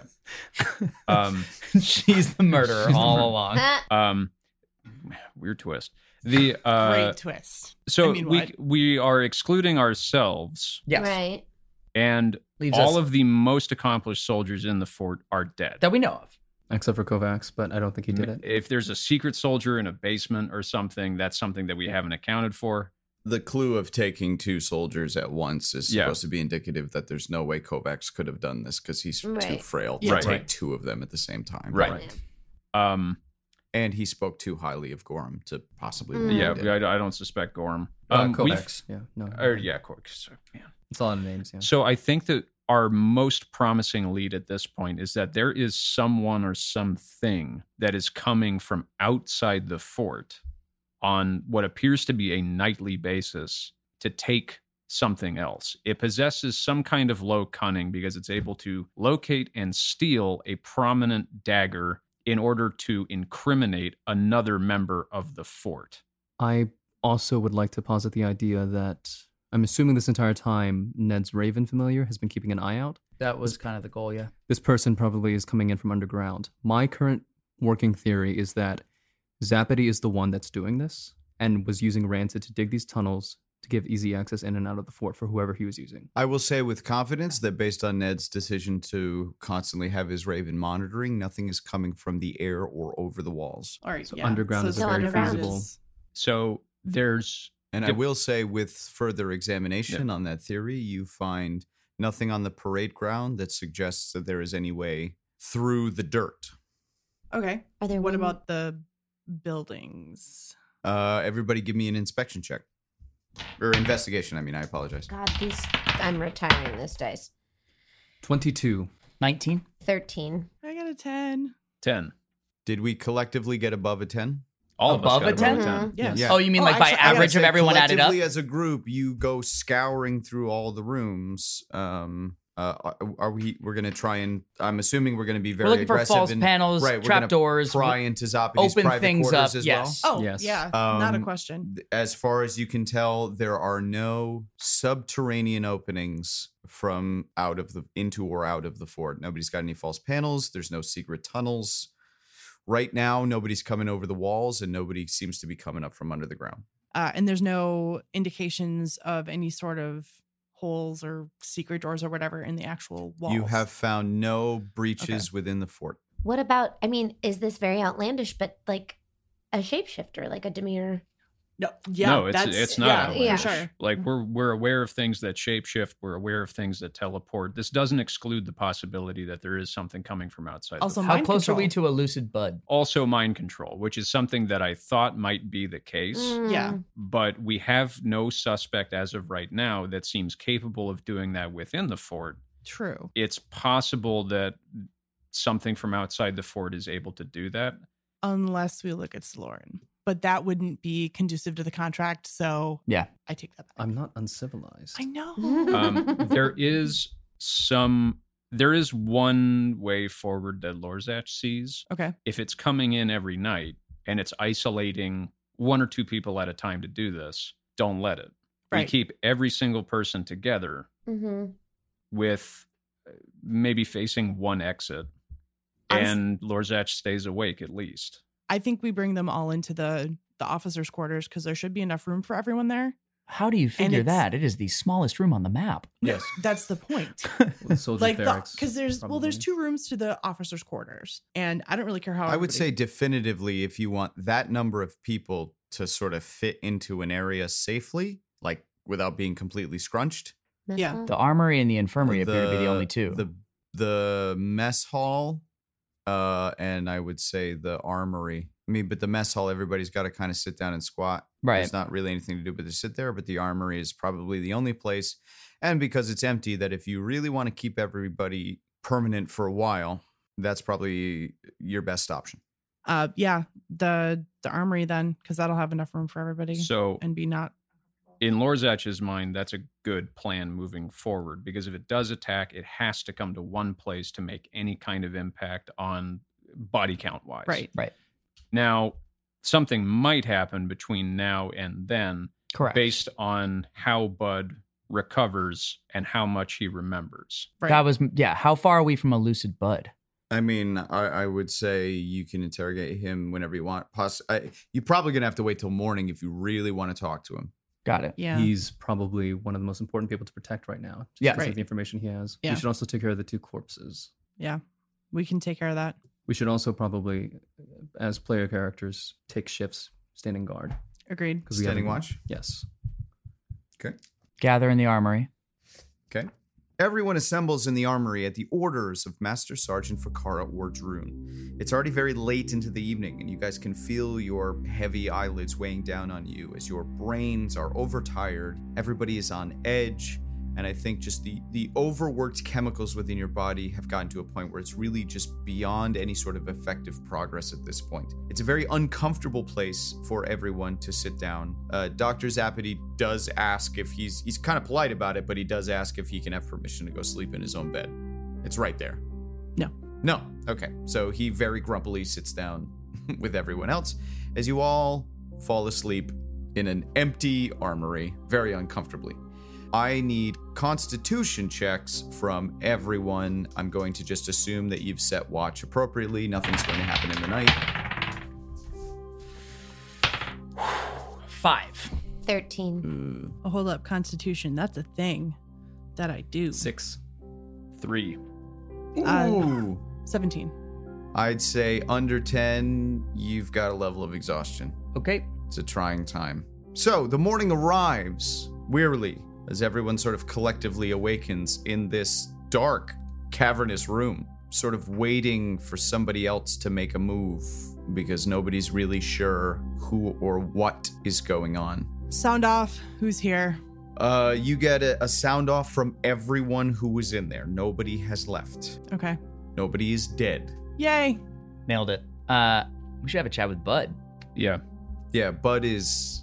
Um, She's the murderer all along. um, weird twist. The uh, Great twist. So I mean, we what? we are excluding ourselves, Yes, Right. and leaves all us of the most accomplished soldiers in the fort are dead. that we know of. Except for Kovacs, but I don't think he did it. If there's a secret soldier in a basement or something, that's something that we haven't accounted for. The clue of taking two soldiers at once is Yeah. supposed to be indicative that there's no way Kovacs could have done this because he's too Right. frail to Yeah. take Right. two of them at the same time. Right. Um, And he spoke too highly of Gorham to possibly. Mm. believe yeah, it. I, I don't suspect Gorham. Uh, Um, we've- Kovacs, yeah, no. or yeah, Kovacs. Man. It's a lot of names, yeah. So I think that our most promising lead at this point is that there is someone or something that is coming from outside the fort on what appears to be a nightly basis to take something else. It possesses some kind of low cunning because it's able to locate and steal a prominent dagger in order to incriminate another member of the fort. I also would like to posit the idea that I'm assuming this entire time Ned's Raven familiar has been keeping an eye out. That was kind of the goal, yeah. This person probably is coming in from underground. My current working theory is that Zappity is the one that's doing this and was using Rancid to dig these tunnels to give easy access in and out of the fort for whoever he was using. I will say with confidence that based on Ned's decision to constantly have his Raven monitoring, nothing is coming from the air or over the walls. All right. So yeah. underground is a very underground feasible- is- So there's And I Yep. will say, with further examination on that theory, you find nothing on the parade ground that suggests that there is any way through the dirt. Okay. Are there What wind- about the buildings? Uh, everybody give me an inspection check. Or investigation, I mean, I apologize. God, these. I'm retiring this dice. twenty-two. nineteen? thirteen. I got a ten. ten. Did we collectively get above a ten? All Above of us a got above ten? a ten. Yes. Yeah. Oh, you mean Oh, like by actually, I gotta average of Say everyone added up? collectively as a group, you go scouring through all the rooms. Um, uh, are- are we? We're gonna try and. I'm assuming we're gonna be very We're looking for aggressive false and- panels, right, we're trap gonna doors, pry into Zappady's open private things quarters up, as yes. well. Oh, Yes. yeah. Not a Um, question. As far as you can tell, there are no subterranean openings from out of the into or out of the fort. Nobody's got any false panels. There's no secret tunnels. Right now, nobody's coming over the walls, and nobody seems to be coming up from under the ground. Uh, and there's no indications of any sort of holes or secret doors or whatever in the actual walls. You have found no breaches within the fort. What about? I mean, is this very outlandish? But like a shapeshifter, like a Demir. no, yeah, no, it's that's, it's not yeah, outlandish. Yeah. for sure. Like we're we're aware of things that shapeshift. We're aware of things that teleport. This doesn't exclude the possibility that there is something coming from outside. Also, the How mind close are we control. to a lucid bud? also mind control, which is something that I thought might be the case, Mm. Yeah. but we have no suspect as of right now that seems capable of doing that within the fort. True. It's possible that something from outside the fort is able to do that. Unless we look at Slorin. But that wouldn't be conducive to the contract, so Yeah. I take that back. I'm not uncivilized. I know. Um, there is some. There is one way forward that Lorzach sees. Okay. If it's coming in every night and it's isolating one or two people at a time to do this, don't let it. We Right. keep every single person together Mm-hmm. with uh, maybe facing one exit, Honest- and Lorzach stays awake at least. I think we bring them all into the the officers' quarters because there should be enough room for everyone there. How do you figure it's- that? It is the smallest room on the map. Yes. That's the point. With soldier like the barracks, because there's well there's probably. two rooms to the officers' quarters, and I don't really care how I would everybody- say definitively, if you want that number of people to sort of fit into an area safely, like without being completely scrunched, Yeah. The armory and the infirmary appear to be the only two. The the mess hall, uh, and I would say the armory. I mean, but the mess hall, everybody's got to kind of sit down and squat. Right. There's not really anything to do but to sit there. But the armory is probably the only place. And because it's empty, that if you really want to keep everybody permanent for a while, that's probably your best option. Uh, yeah, the the armory then, because that'll have enough room for everybody. So and be not. In Lorzach's mind, that's a good plan moving forward, because if it does attack, it has to come to one place to make any kind of impact on body count wise. Right. Right. Now, something might happen between now and then, Correct. based on how Bud recovers and how much he remembers. Right. That was, yeah. How far are we from a lucid Bud? I mean, I, I would say you can interrogate him whenever you want. Poss- I, you're probably going to have to wait till morning if you really want to talk to him. Got it. Yeah. He's probably one of the most important people to protect right now. Just Yeah. because of Right. the information he has. Yeah. We should also take care of the two corpses. Yeah. We can take care of that. We should also probably, as player characters, take shifts standing guard. Agreed. Because we Standing haven't- watch? Yes. Okay. Gather in the armory. Okay. Everyone assembles in the armory at the orders of Master Sergeant Fakara Wardroon. It's already very late into the evening, and you guys can feel your heavy eyelids weighing down on you as your brains are overtired. Everybody is on edge, and I think just the, the overworked chemicals within your body have gotten to a point where it's really just beyond any sort of effective progress at this point. It's a very uncomfortable place for everyone to sit down. Uh, Doctor Zappity does ask if he's, he's kind of polite about it, but he does ask if he can have permission to go sleep in his own bed. It's right there. No. No. Okay. So he very grumpily sits down with everyone else as you all fall asleep in an empty armory, very uncomfortably. I need constitution checks from everyone. I'm going to just assume that you've set watch appropriately. Nothing's going to happen in the night. Five. thirteen. Oh, hold up. Constitution. That's a thing that I do. Six. Three. Uh, Ooh. seventeen. I'd say under ten, you've got a level of exhaustion. Okay. It's a trying time. So the morning arrives wearily as everyone sort of collectively awakens in this dark, cavernous room, sort of waiting for somebody else to make a move because nobody's really sure who or what is going on. Sound off. Who's here? Uh, you get a, a sound off from everyone who was in there. Nobody has left. Okay. Nobody is dead. Yay. Nailed it. Uh, we should have a chat with Bud. Yeah. Yeah, Bud is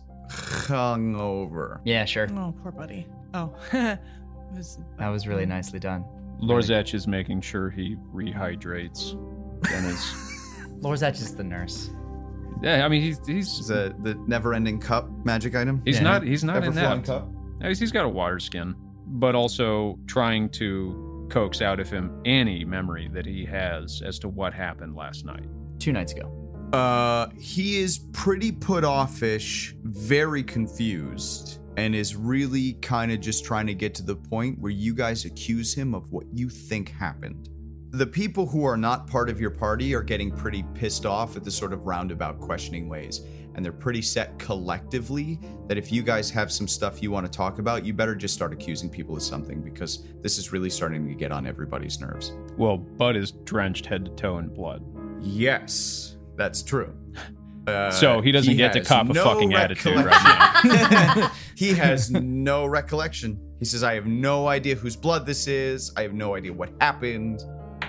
hungover. Yeah, sure. Oh, poor buddy. Oh. It was- That was really nicely done. Lorzach is making sure he rehydrates. Then is Lorzach is the nurse. yeah. I mean, he's Is he's the the never-ending cup magic item? he's Yeah. not he's not in Ever-flowing that. cup? No, he's- he's got a water skin, but also trying to coax out of him any memory that he has as to what happened last night. Two nights ago. Uh, he is pretty put offish, very confused, and is really kind of just trying to get to the point where you guys accuse him of what you think happened. The people who are not part of your party are getting pretty pissed off at the sort of roundabout questioning ways, and they're pretty set collectively that if you guys have some stuff you want to talk about, you better just start accusing people of something, because this is really starting to get on everybody's nerves. Well, Bud is drenched head to toe in blood. Yes, that's true. Uh, So he doesn't get to has cop a no fucking attitude right recollection. He has no recollection. He says, I have no idea whose blood this is. I have no idea what happened.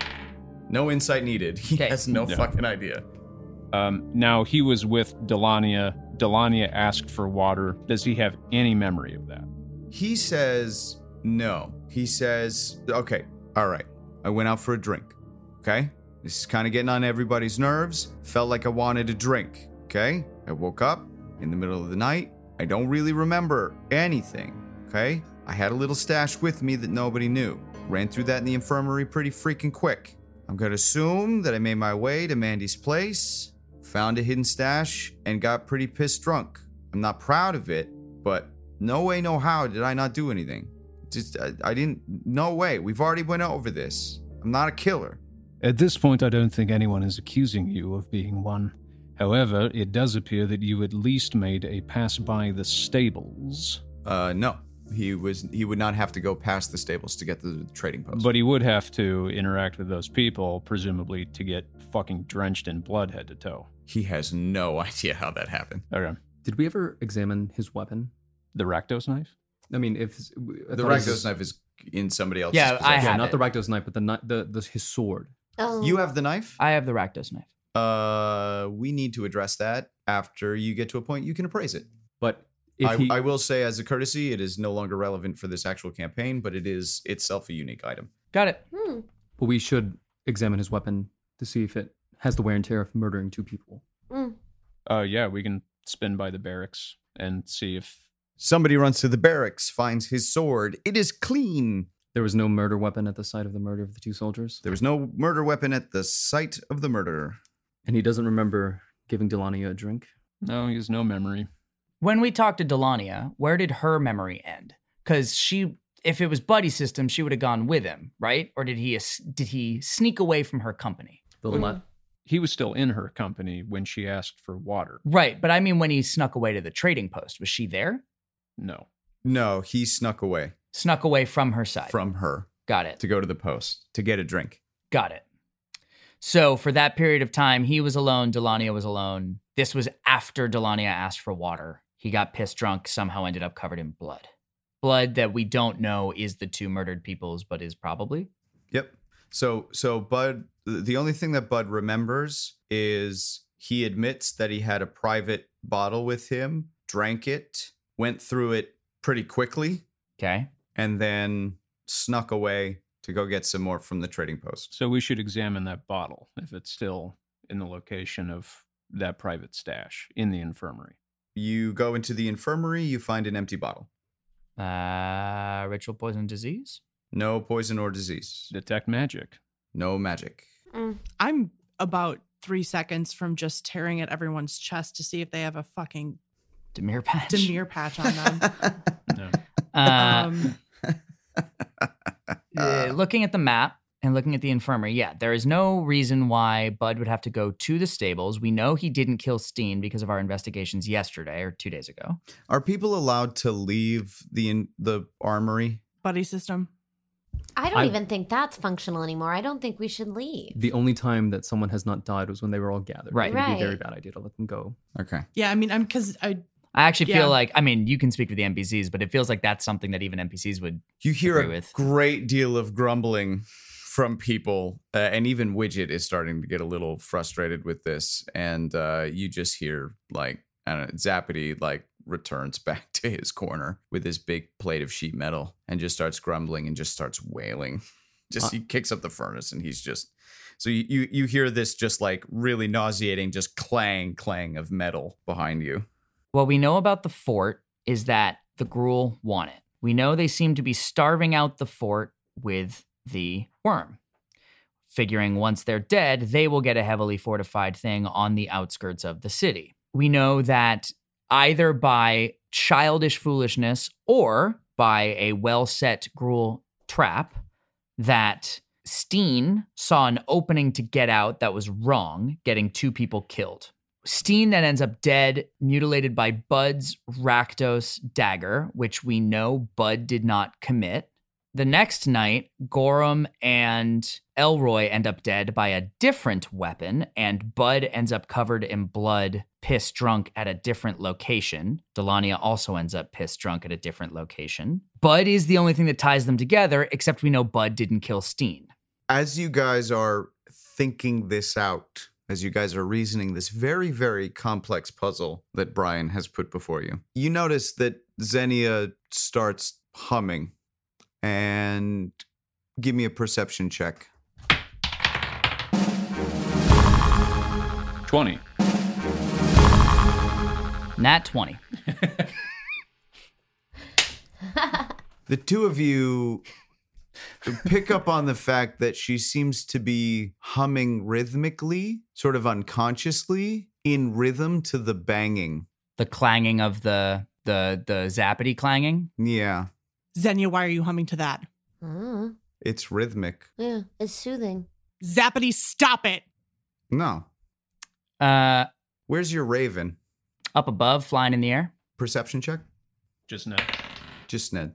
No insight needed. He Okay. has no Yeah. fucking idea. Um, now he was with Delania. Delania asked for water. Does he have any memory of that? He says, no. He says, okay, all right. I went out for a drink. Okay? This is kind of getting on everybody's nerves. Felt like I wanted a drink. Okay? I woke up in the middle of the night. I don't really remember anything. Okay? I had a little stash with me that nobody knew. Ran through that in the infirmary pretty freaking quick. I'm gonna assume that I made my way to Mandy's place, found a hidden stash, and got pretty pissed drunk. I'm not proud of it, but no way, no how did I not do anything. Just, I, I didn't, no way. We've already went over this. I'm not a killer. At this point, I don't think anyone is accusing you of being one. However, it does appear that you at least made a pass by the stables. Uh, no. He was, he would not have to go past the stables to get to the trading post. But he would have to interact with those people, presumably to get fucking drenched in blood head to toe. He has no idea how that happened. Okay. Did we ever examine his weapon? The Rakdos knife? I mean, if The Rakdos knife is in somebody else's Yeah, I possession. have yeah, not it. the Rakdos knife, but the, kni- the the his sword. Oh. You have the knife? I have the Rakdos knife. Uh, we need to address that after you get to a point you can appraise it. But if I, he, I will say, as a courtesy, it is no longer relevant for this actual campaign, but it is itself a unique item. Got it. Hmm. but we should examine his weapon to see if it has the wear and tear of murdering two people. Mm. Uh, yeah, we can spin by the barracks and see if Somebody runs to the barracks, finds his sword. It is clean. There was no murder weapon at the site of the murder of the two soldiers, There was no murder weapon at the site of the murder. and he doesn't remember giving Delania a drink. no, he has no memory. When we talked to Delania, where did her memory end? Because she, if it was buddy system, she would have gone with him, right? Or did he did he sneak away from her company? The la- He was still in her company when she asked for water. Right, but I mean when he snuck away to the trading post, was she there? No. No, he snuck away Snuck away from her side. from her Got it. to go to the post to get a drink. Got it. So for that period of time, he was alone. Delania was alone. This was after Delania asked for water. He got pissed drunk, somehow ended up covered in blood. Blood that we don't know is the two murdered people's, but is probably. Yep. So so Bud, the only thing that Bud remembers is he admits that he had a private bottle with him, drank it, went through it pretty quickly, Okay. and then snuck away to go get some more from the trading post. So we should examine that bottle if it's still in the location of that private stash in the infirmary. You go into the infirmary, you find an empty bottle. Uh, ritual poison disease? No poison or disease. Detect magic. No magic. Mm. I'm about three seconds from just tearing at everyone's chest to see if they have a fucking Demir patch? Demir patch on them. No. Uh, um, uh, looking at the map and looking at the infirmary, yeah, there is no reason why Bud would have to go to the stables. We know he didn't kill Steen because of our investigations yesterday or two days ago. Are people allowed to leave the in, the armory? buddy system. I don't I- even think that's functional anymore. I don't think we should leave. The only time that someone has not died was when they were all gathered. Right. It would be a very Right. bad idea to let them go. Okay. Yeah, I mean, I'm because I I actually Yeah. feel like, I mean, you can speak for the N P Cs, but it feels like that's something that even N P Cs would. You hear Agree a with. great deal of grumbling from people, uh, and even Widget is starting to get a little frustrated with this. And uh, you just hear, like, I don't know, Zappity, like, returns back to his corner with his big plate of sheet metal and just starts grumbling and just starts wailing. Just Uh, he kicks up the furnace and he's just. So you, you you hear this just like really nauseating, just clang clang of metal behind you. What we know about the fort is that the Gruul want it. We know they seem to be starving out the fort with the worm, figuring once they're dead, they will get a heavily fortified thing on the outskirts of the city. We know that either by childish foolishness or by a well-set Gruul trap, that Steen saw an opening to get out that was wrong, getting two people killed. Steen then ends up dead, mutilated by Bud's Rakdos dagger, which we know Bud did not commit. The next night, Gorham and Elroy end up dead by a different weapon, and Bud ends up covered in blood, pissed drunk at a different location. Delania also ends up pissed drunk at a different location. Bud is the only thing that ties them together, except we know Bud didn't kill Steen. As you guys are thinking this out, as you guys are reasoning this very, very complex puzzle that Brian has put before you, you notice that Xenia starts humming. And give me a perception check. twenty. Nat twenty. The two of you pick up on the fact that she seems to be humming rhythmically, sort of unconsciously, in rhythm to the banging. The clanging of the the the zappity clanging. Yeah, Xenia, why are you humming to that? Mm, it's rhythmic. yeah, it's soothing. Zappity, stop it. No. Uh, Where's your raven? up above, flying in the air. Perception check? Just now. Just Ned.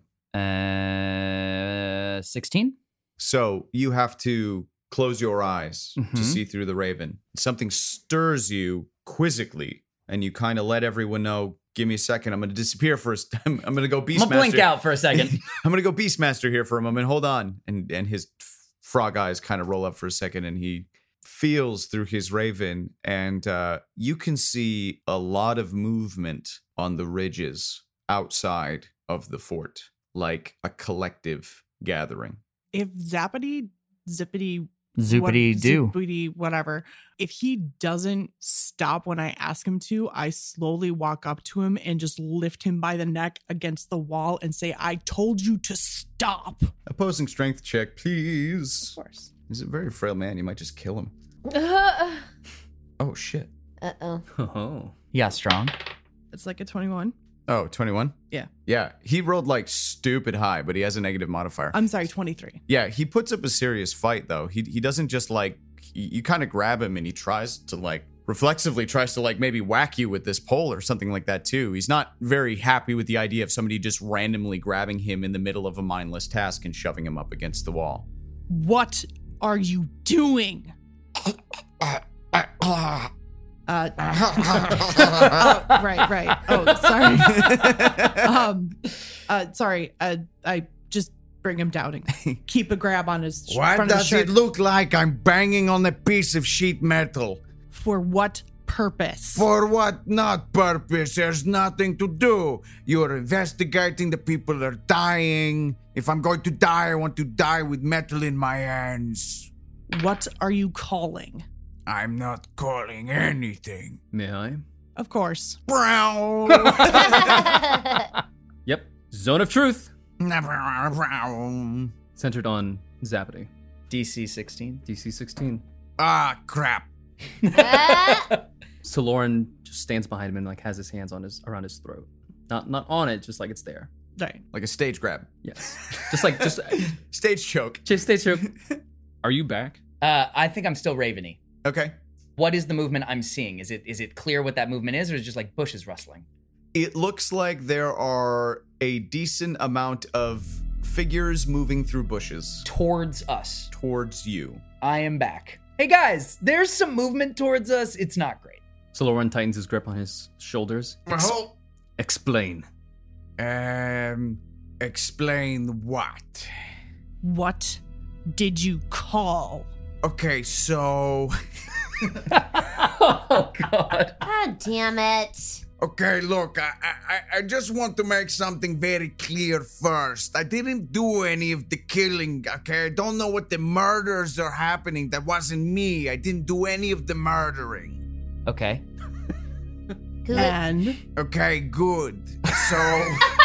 Uh, sixteen. So you have to close your eyes Mhm. to see through the raven. Something stirs you quizzically and you kind of let everyone know, give me a second, I'm going to disappear for a st- I'm, I'm going to go Beastmaster. I'm gonna blink out for a second. I'm going to go Beastmaster here for a moment. Hold on. And and his frog eyes kind of roll up for a second, and he feels through his raven, and uh, you can see a lot of movement on the ridges outside of the fort, like a collective gathering. If Zappity, Zippity, Zoopity what, do. Zoopity, whatever, if he doesn't stop when I ask him to, I slowly walk up to him and just lift him by the neck against the wall and say, I told you to stop. Opposing strength check, please. Of course. He's a very frail man. You might just kill him. Oh, shit. Uh-oh. Oh. Yeah, strong. It's like a twenty-one. Oh, twenty-one? Yeah. Yeah, he rolled like stupid high, but he has a negative modifier. I'm sorry, twenty-three. Yeah, he puts up a serious fight, though. He he doesn't just like, he, you kind of grab him and he tries to like, reflexively tries to like maybe whack you with this pole or something like that too. He's not very happy with the idea of somebody just randomly grabbing him in the middle of a mindless task and shoving him up against the wall. What are you doing? Uh, oh, right, right. Oh, sorry. um, uh, sorry. Uh, I just bring him down and keep a grab on his. Why front of his does shirt. it look like I'm banging on a piece of sheet metal? For what purpose? For what not purpose? There's nothing to do. You're investigating. The people are dying. If I'm going to die, I want to die with metal in my hands. What are you calling? I'm not calling anything. May I? Of course. Brown. Yep. Zone of truth. Brown. Centered on Zappity. D C sixteen. D C sixteen. Ah, crap. So Lauren just stands behind him and like has his hands on his around his throat. Not not on it, just like it's there. Right. Like a stage grab. Yes. Just like just Stage choke. just stay choke. Are you back? Uh, I think I'm still Raveny. Okay. What is the movement I'm seeing? Is it is it clear what that movement is, or is it just like bushes rustling? It looks like there are a decent amount of figures moving through bushes Towards us. towards you. I am back. Hey guys, there's some movement towards us. It's not great. So Lauren tightens his grip on his shoulders. Ex- Well, explain. um, explain what? What did you call? Okay, so... Oh god. God damn it. Okay, look, I, I I just want to make something very clear first. I didn't do any of the killing, okay? I don't know what the murders are happening. That wasn't me. I didn't do any of the murdering. Okay. Good. And Okay, good. So...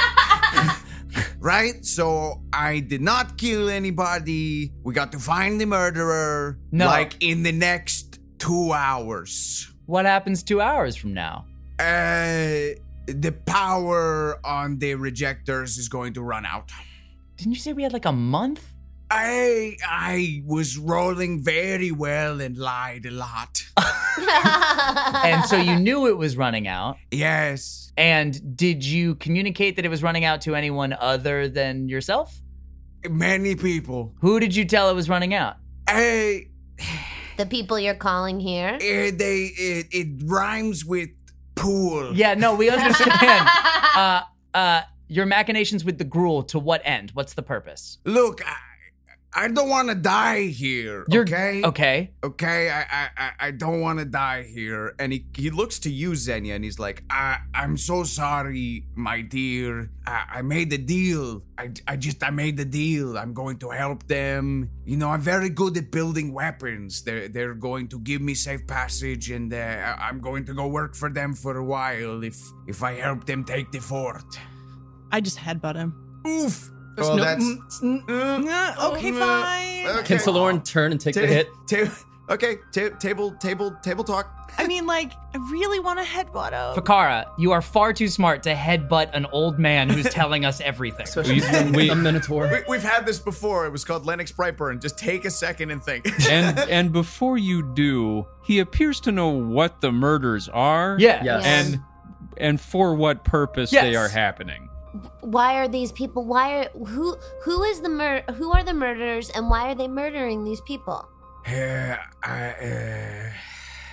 right? So I did not kill anybody. We got to find the murderer. No. Like in the next two hours. What happens two hours from now? Uh, the power on the rejectors is going to run out. Didn't you say we had like a month? I I was rolling very well and lied a lot. And so you knew it was running out. Yes. And did you communicate that it was running out to anyone other than yourself? Many people. Who did you tell it was running out? I, The people you're calling here. eh, they it, it rhymes with pool. Yeah, no, we understand. uh, uh, your machinations with the gruel, to what end? What's the purpose? Look, I, I don't want to die here. You're okay. Okay. Okay, I I I- I don't want to die here. And he, he looks to you, Xenia, and he's like, I I'm so sorry, my dear. I, I made the deal. I I just I made the deal. I'm going to help them. You know, I'm very good at building weapons. They're they're going to give me safe passage, and uh, I- I'm going to go work for them for a while if if I help them take the fort. I just headbutt him. Oof. well, no- that's... Uh, okay, fine. Okay. Can Lauren turn and take Ta- the hit? ta- okay, ta- table, table, table talk. I mean, like, I really want to headbutt him. Fakara, you are far too smart to headbutt an old man who's telling us everything. Especially we, a minotaur. We, we've had this before. It was called Lennox Brightburn. Just take a second and think. And and before you do, he appears to know what the murders are. Yeah. Yes. And and for what purpose Yes. they are happening. Why are these people? Why are who? Who is the mur? Who are the murderers, and why are they murdering these people? Uh, I uh,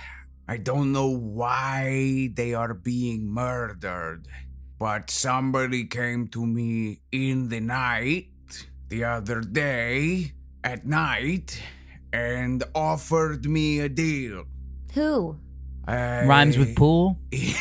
I don't know why they are being murdered, but somebody came to me in the night, the other day, at night, and offered me a deal. Who? Uh, Rhymes with pool?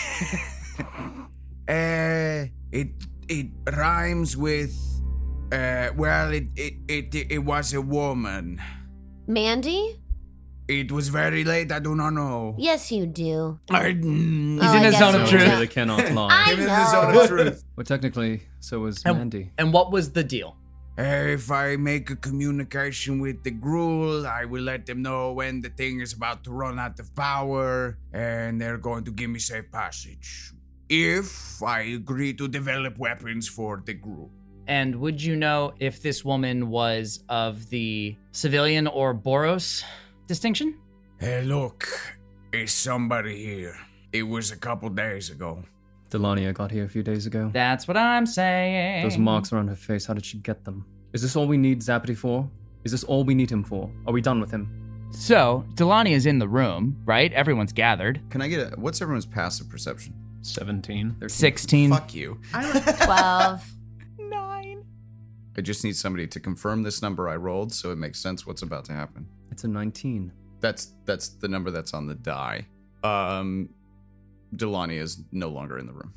uh, it it rhymes with, uh, well, it, it, it, it was a woman. Mandy? It was very late, I do not know. Yes, you do. I, mm, Oh, I guess No, you they do. really cannot lie. I Give me know. the zone of truth. Well, technically, so was And- Mandy. And what was the deal? Uh, if I make a communication with the Gruul, I will let them know when the thing is about to run out of power, and they're going to give me safe passage. If I agree to develop weapons for the Gruul. And would you know if this woman was of the civilian or Boros distinction? Hey, look, is somebody here? It was a couple days ago. Delania got here a few days ago. That's what I'm saying. Those marks around her face, how did she get them? Is this all we need Zappity for? Is this all we need him for? Are we done with him? So, Delani is in the room, right? Everyone's gathered. Can I get a, what's everyone's passive perception? seventeen. sixteen. Fuck you. twelve. Nine. I just need somebody to confirm this number I rolled so it makes sense what's about to happen. It's a nineteen. That's that's the number that's on the die. Um, Delani is no longer in the room.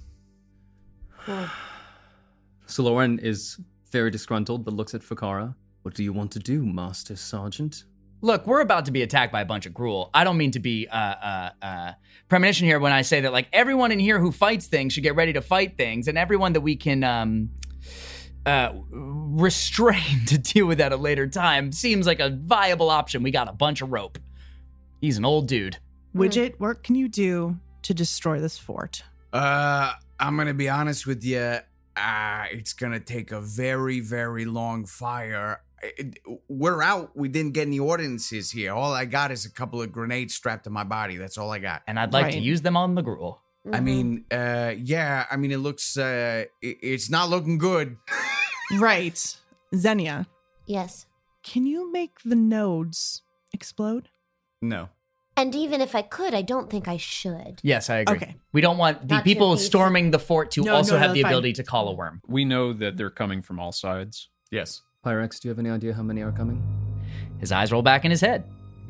So Lauren is very disgruntled, but looks at Fakara. What do you want to do, Master Sergeant? Look, we're about to be attacked by a bunch of Gruul. I don't mean to be uh, uh, uh, premonition here when I say that, like, everyone in here who fights things should get ready to fight things, and everyone that we can um, uh, restrain to deal with at a later time seems like a viable option. We got a bunch of rope. He's an old dude. Widget, what can you do to destroy this fort? Uh, I'm gonna be honest with you. Uh, it's gonna take a very, very long fire. It- we're out. We didn't get any ordinances here. All I got is a couple of grenades strapped to my body. That's all I got. And I'd like to Right. use them on the Gruul. I mean, uh, yeah. I mean, it looks. Uh, it, it's not looking good. Right. Xenia, Yes. can you make the nodes explode? No. And even if I could, I don't think I should. Yes, I agree. Okay. We don't want the Not your people piece. storming the fort to No, also no, have no, the fine. ability to call a worm. We know that they're coming from all sides. Yes. Pyrex, do you have any idea how many are coming? His eyes roll back in his head.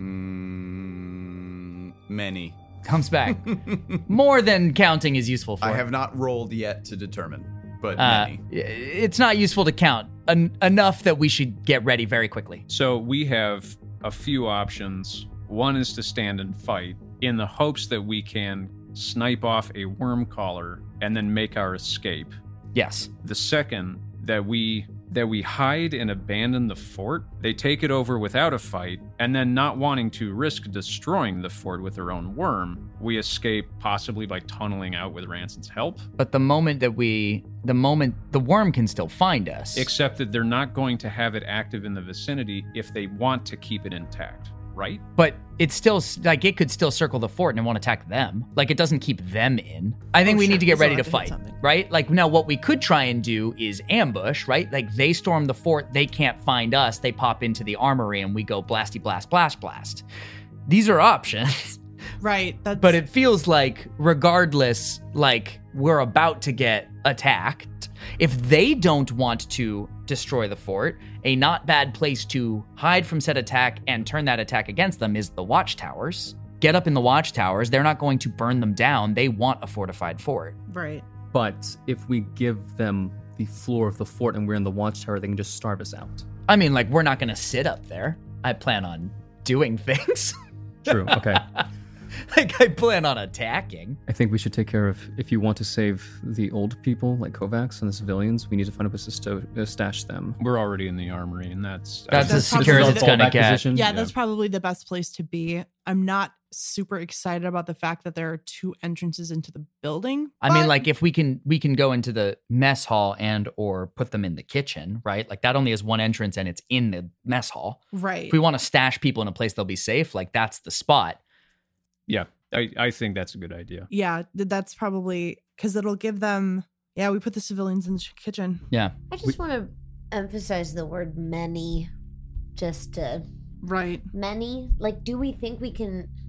Mm, many. Comes back. More than counting is useful for. I have not rolled yet to determine, but Uh, many. it's not useful to count en- enough that we should get ready very quickly. So we have a few options. One is to stand and fight in the hopes that we can snipe off a worm caller and then make our escape. Yes. The second, that we that we hide and abandon the fort. They take it over without a fight, and then not wanting to risk destroying the fort with their own worm, we escape possibly by tunneling out with Ranson's help. But the moment that we, the moment the worm can still find us. Except that they're not going to have it active in the vicinity if they want to keep it intact, right? But it's still, like, it could still circle the fort and it won't attack them. Like, it doesn't keep them in. I think Oh, we sure. need to get So I ready to have to hit fight, something. right? Like, now what we could try and do is ambush, right? Like, they storm the fort, they can't find us, they pop into the armory and we go blasty blast, blast, blast. These are options. Right. That's, But it feels like, regardless, like, we're about to get attacked. If they don't want to destroy the fort, a not bad place to hide from said attack and turn that attack against them is the watchtowers. Get up in the watchtowers. They're not going to burn them down. They want a fortified fort. right. But if we give them the floor of the fort and we're in the watchtower, they can just starve us out. I mean, like, we're not going to sit up there. I plan on doing things. True. Okay. Like, I plan on attacking. I think we should take care of, if you want to save the old people like Kovacs and the civilians, we need to find a place to sto- uh, stash them. We're already in the armory, and that's That's That's as secure as probably it's the going to fallback get. position. Yeah, Yeah. that's probably the best place to be. I'm not super excited about the fact that there are two entrances into the building. I mean, but- like, if we can, we can go into the mess hall and or put them in the kitchen, right? Like, that only has one entrance and it's in the mess hall. right. If we want to stash people in a place they'll be safe, like, that's the spot. yeah. I, I think that's a good idea. yeah, th- that's probably because it'll give them. Yeah, we put the civilians in the ch- kitchen. Yeah. I just want to emphasize the word many. Just to Right. many. Like, do we think we can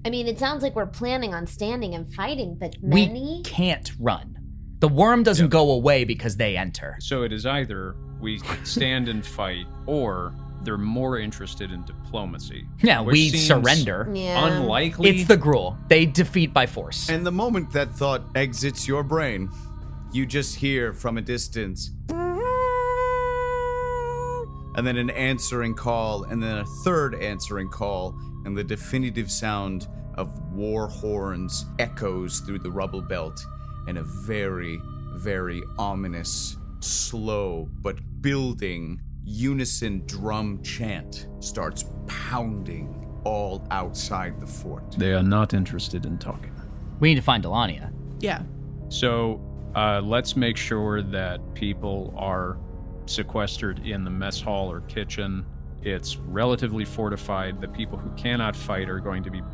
I mean, it sounds like we're planning on standing and fighting, but many... We can't run. The worm doesn't go away because they enter. So it is either we stand and fight, or they're more interested in diplomacy. Yeah, which we seems surrender. Yeah. Unlikely. It's the Gruul. They defeat by force. And the moment that thought exits your brain, you just hear from a distance, and then an answering call, and then a third answering call, and the definitive sound of war horns echoes through the rubble belt, and a very, very ominous, slow, but building unison drum chant starts pounding all outside the fort. They are not interested in talking. We need to find Delania. Yeah. So uh, let's make sure that people are sequestered in the mess hall or kitchen. It's relatively fortified. The people who cannot fight are going to be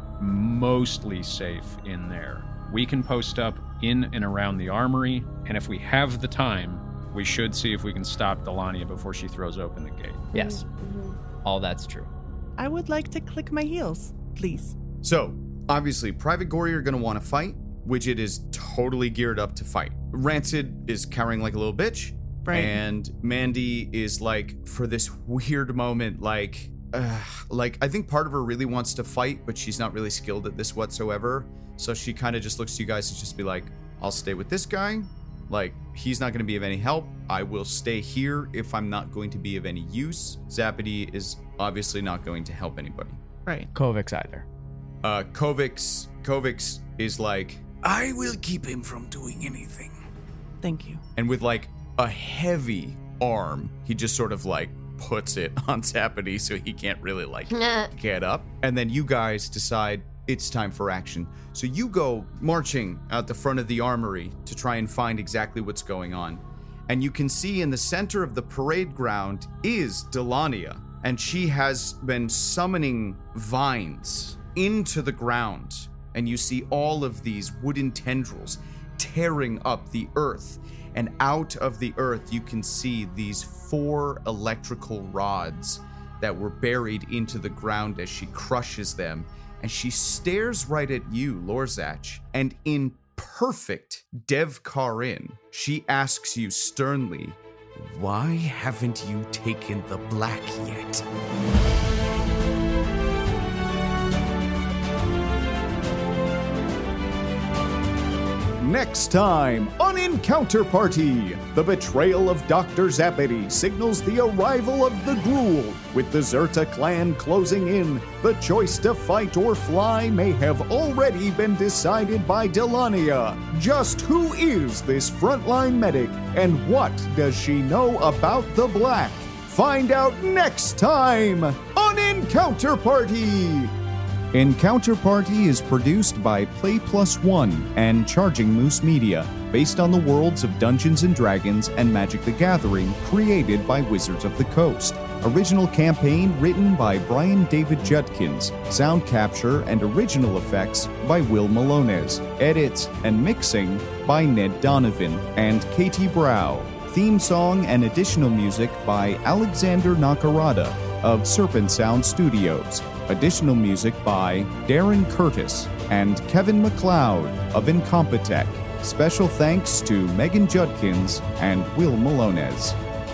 mostly safe in there. We can post up in and around the armory, and if we have the time, we should see if we can stop Delania before she throws open the gate. Yes. All that's true. I would like to click my heels, please. So, obviously, Private Gory are going to want to fight. Widget is totally geared up to fight. Rancid is cowering like a little bitch. Right. And Mandy is like, for this weird moment, like, uh, like, I think part of her really wants to fight, but she's not really skilled at this whatsoever. So she kind of just looks to you guys and just be like, I'll stay with this guy. Like, he's not going to be of any help. I will stay here if I'm not going to be of any use. Zappity is obviously not going to help anybody. Right. Kovacs either. Uh, Kovacs, Kovacs is like, I will keep him from doing anything. Thank you. and with like a heavy arm, he just sort of like puts it on Zappity so he can't really like get up. And then you guys decide it's time for action. So you go marching out the front of the armory to try and find exactly what's going on. And you can see in the center of the parade ground is Delania. And she has been summoning vines into the ground. And you see all of these wooden tendrils tearing up the earth. And out of the earth, you can see these four electrical rods that were buried into the ground as she crushes them. And she stares right at you, Lorzach, and in perfect Dev Karin, she asks you sternly, "Why haven't you taken the black yet?" Next time on Encounter Party, the betrayal of Doctor Zappity signals the arrival of the Gruul. With the Zerta clan closing in, the choice to fight or fly may have already been decided by Delania. Just who is this frontline medic, and what does she know about the Black? Find out next time on Encounter Party! Encounter Party is produced by Play Plus One and Charging Moose Media, based on the worlds of Dungeons and Dragons and Magic the Gathering, created by Wizards of the Coast. Original campaign written by Brian David Judkins. Sound capture and original effects by Will Malones. Edits and mixing by Ned Donovan and Katie Brow. Theme song and additional music by Alexander Nakarada of Serpent Sound Studios. Additional music by Darren Curtis and Kevin MacLeod of Incompetech. Special thanks to Megan Judkins and Will Malones.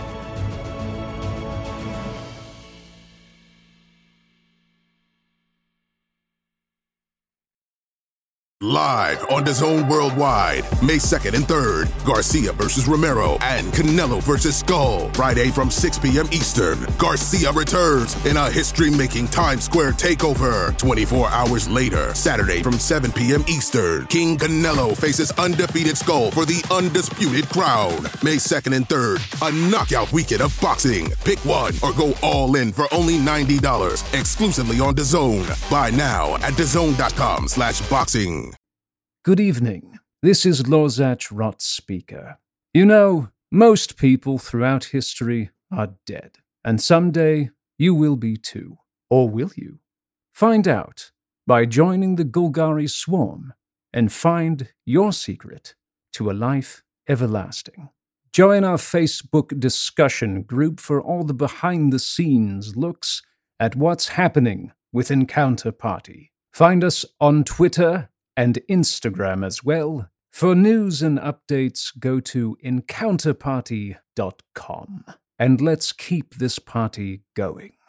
Live on DAZN Worldwide, May second and third, Garcia versus Romero and Canelo versus Skull. Friday from six p.m. Eastern, Garcia returns in a history-making Times Square takeover. twenty-four hours later, Saturday from seven p.m. Eastern, King Canelo faces undefeated Skull for the undisputed crown. May second and third, a knockout weekend of boxing. Pick one or go all in for only ninety dollars, exclusively on DAZN. Buy now at DAZN.com slash boxing. Good evening. This is Lorzach Rot Speaker. You know, most people throughout history are dead, and someday you will be too. Or will you? Find out by joining the Golgari Swarm and find your secret to a life everlasting. Join our Facebook discussion group for all the behind-the-scenes looks at what's happening with Encounter Party. Find us on Twitter and Instagram as well. For news and updates, go to encounter party dot com. And let's keep this party going.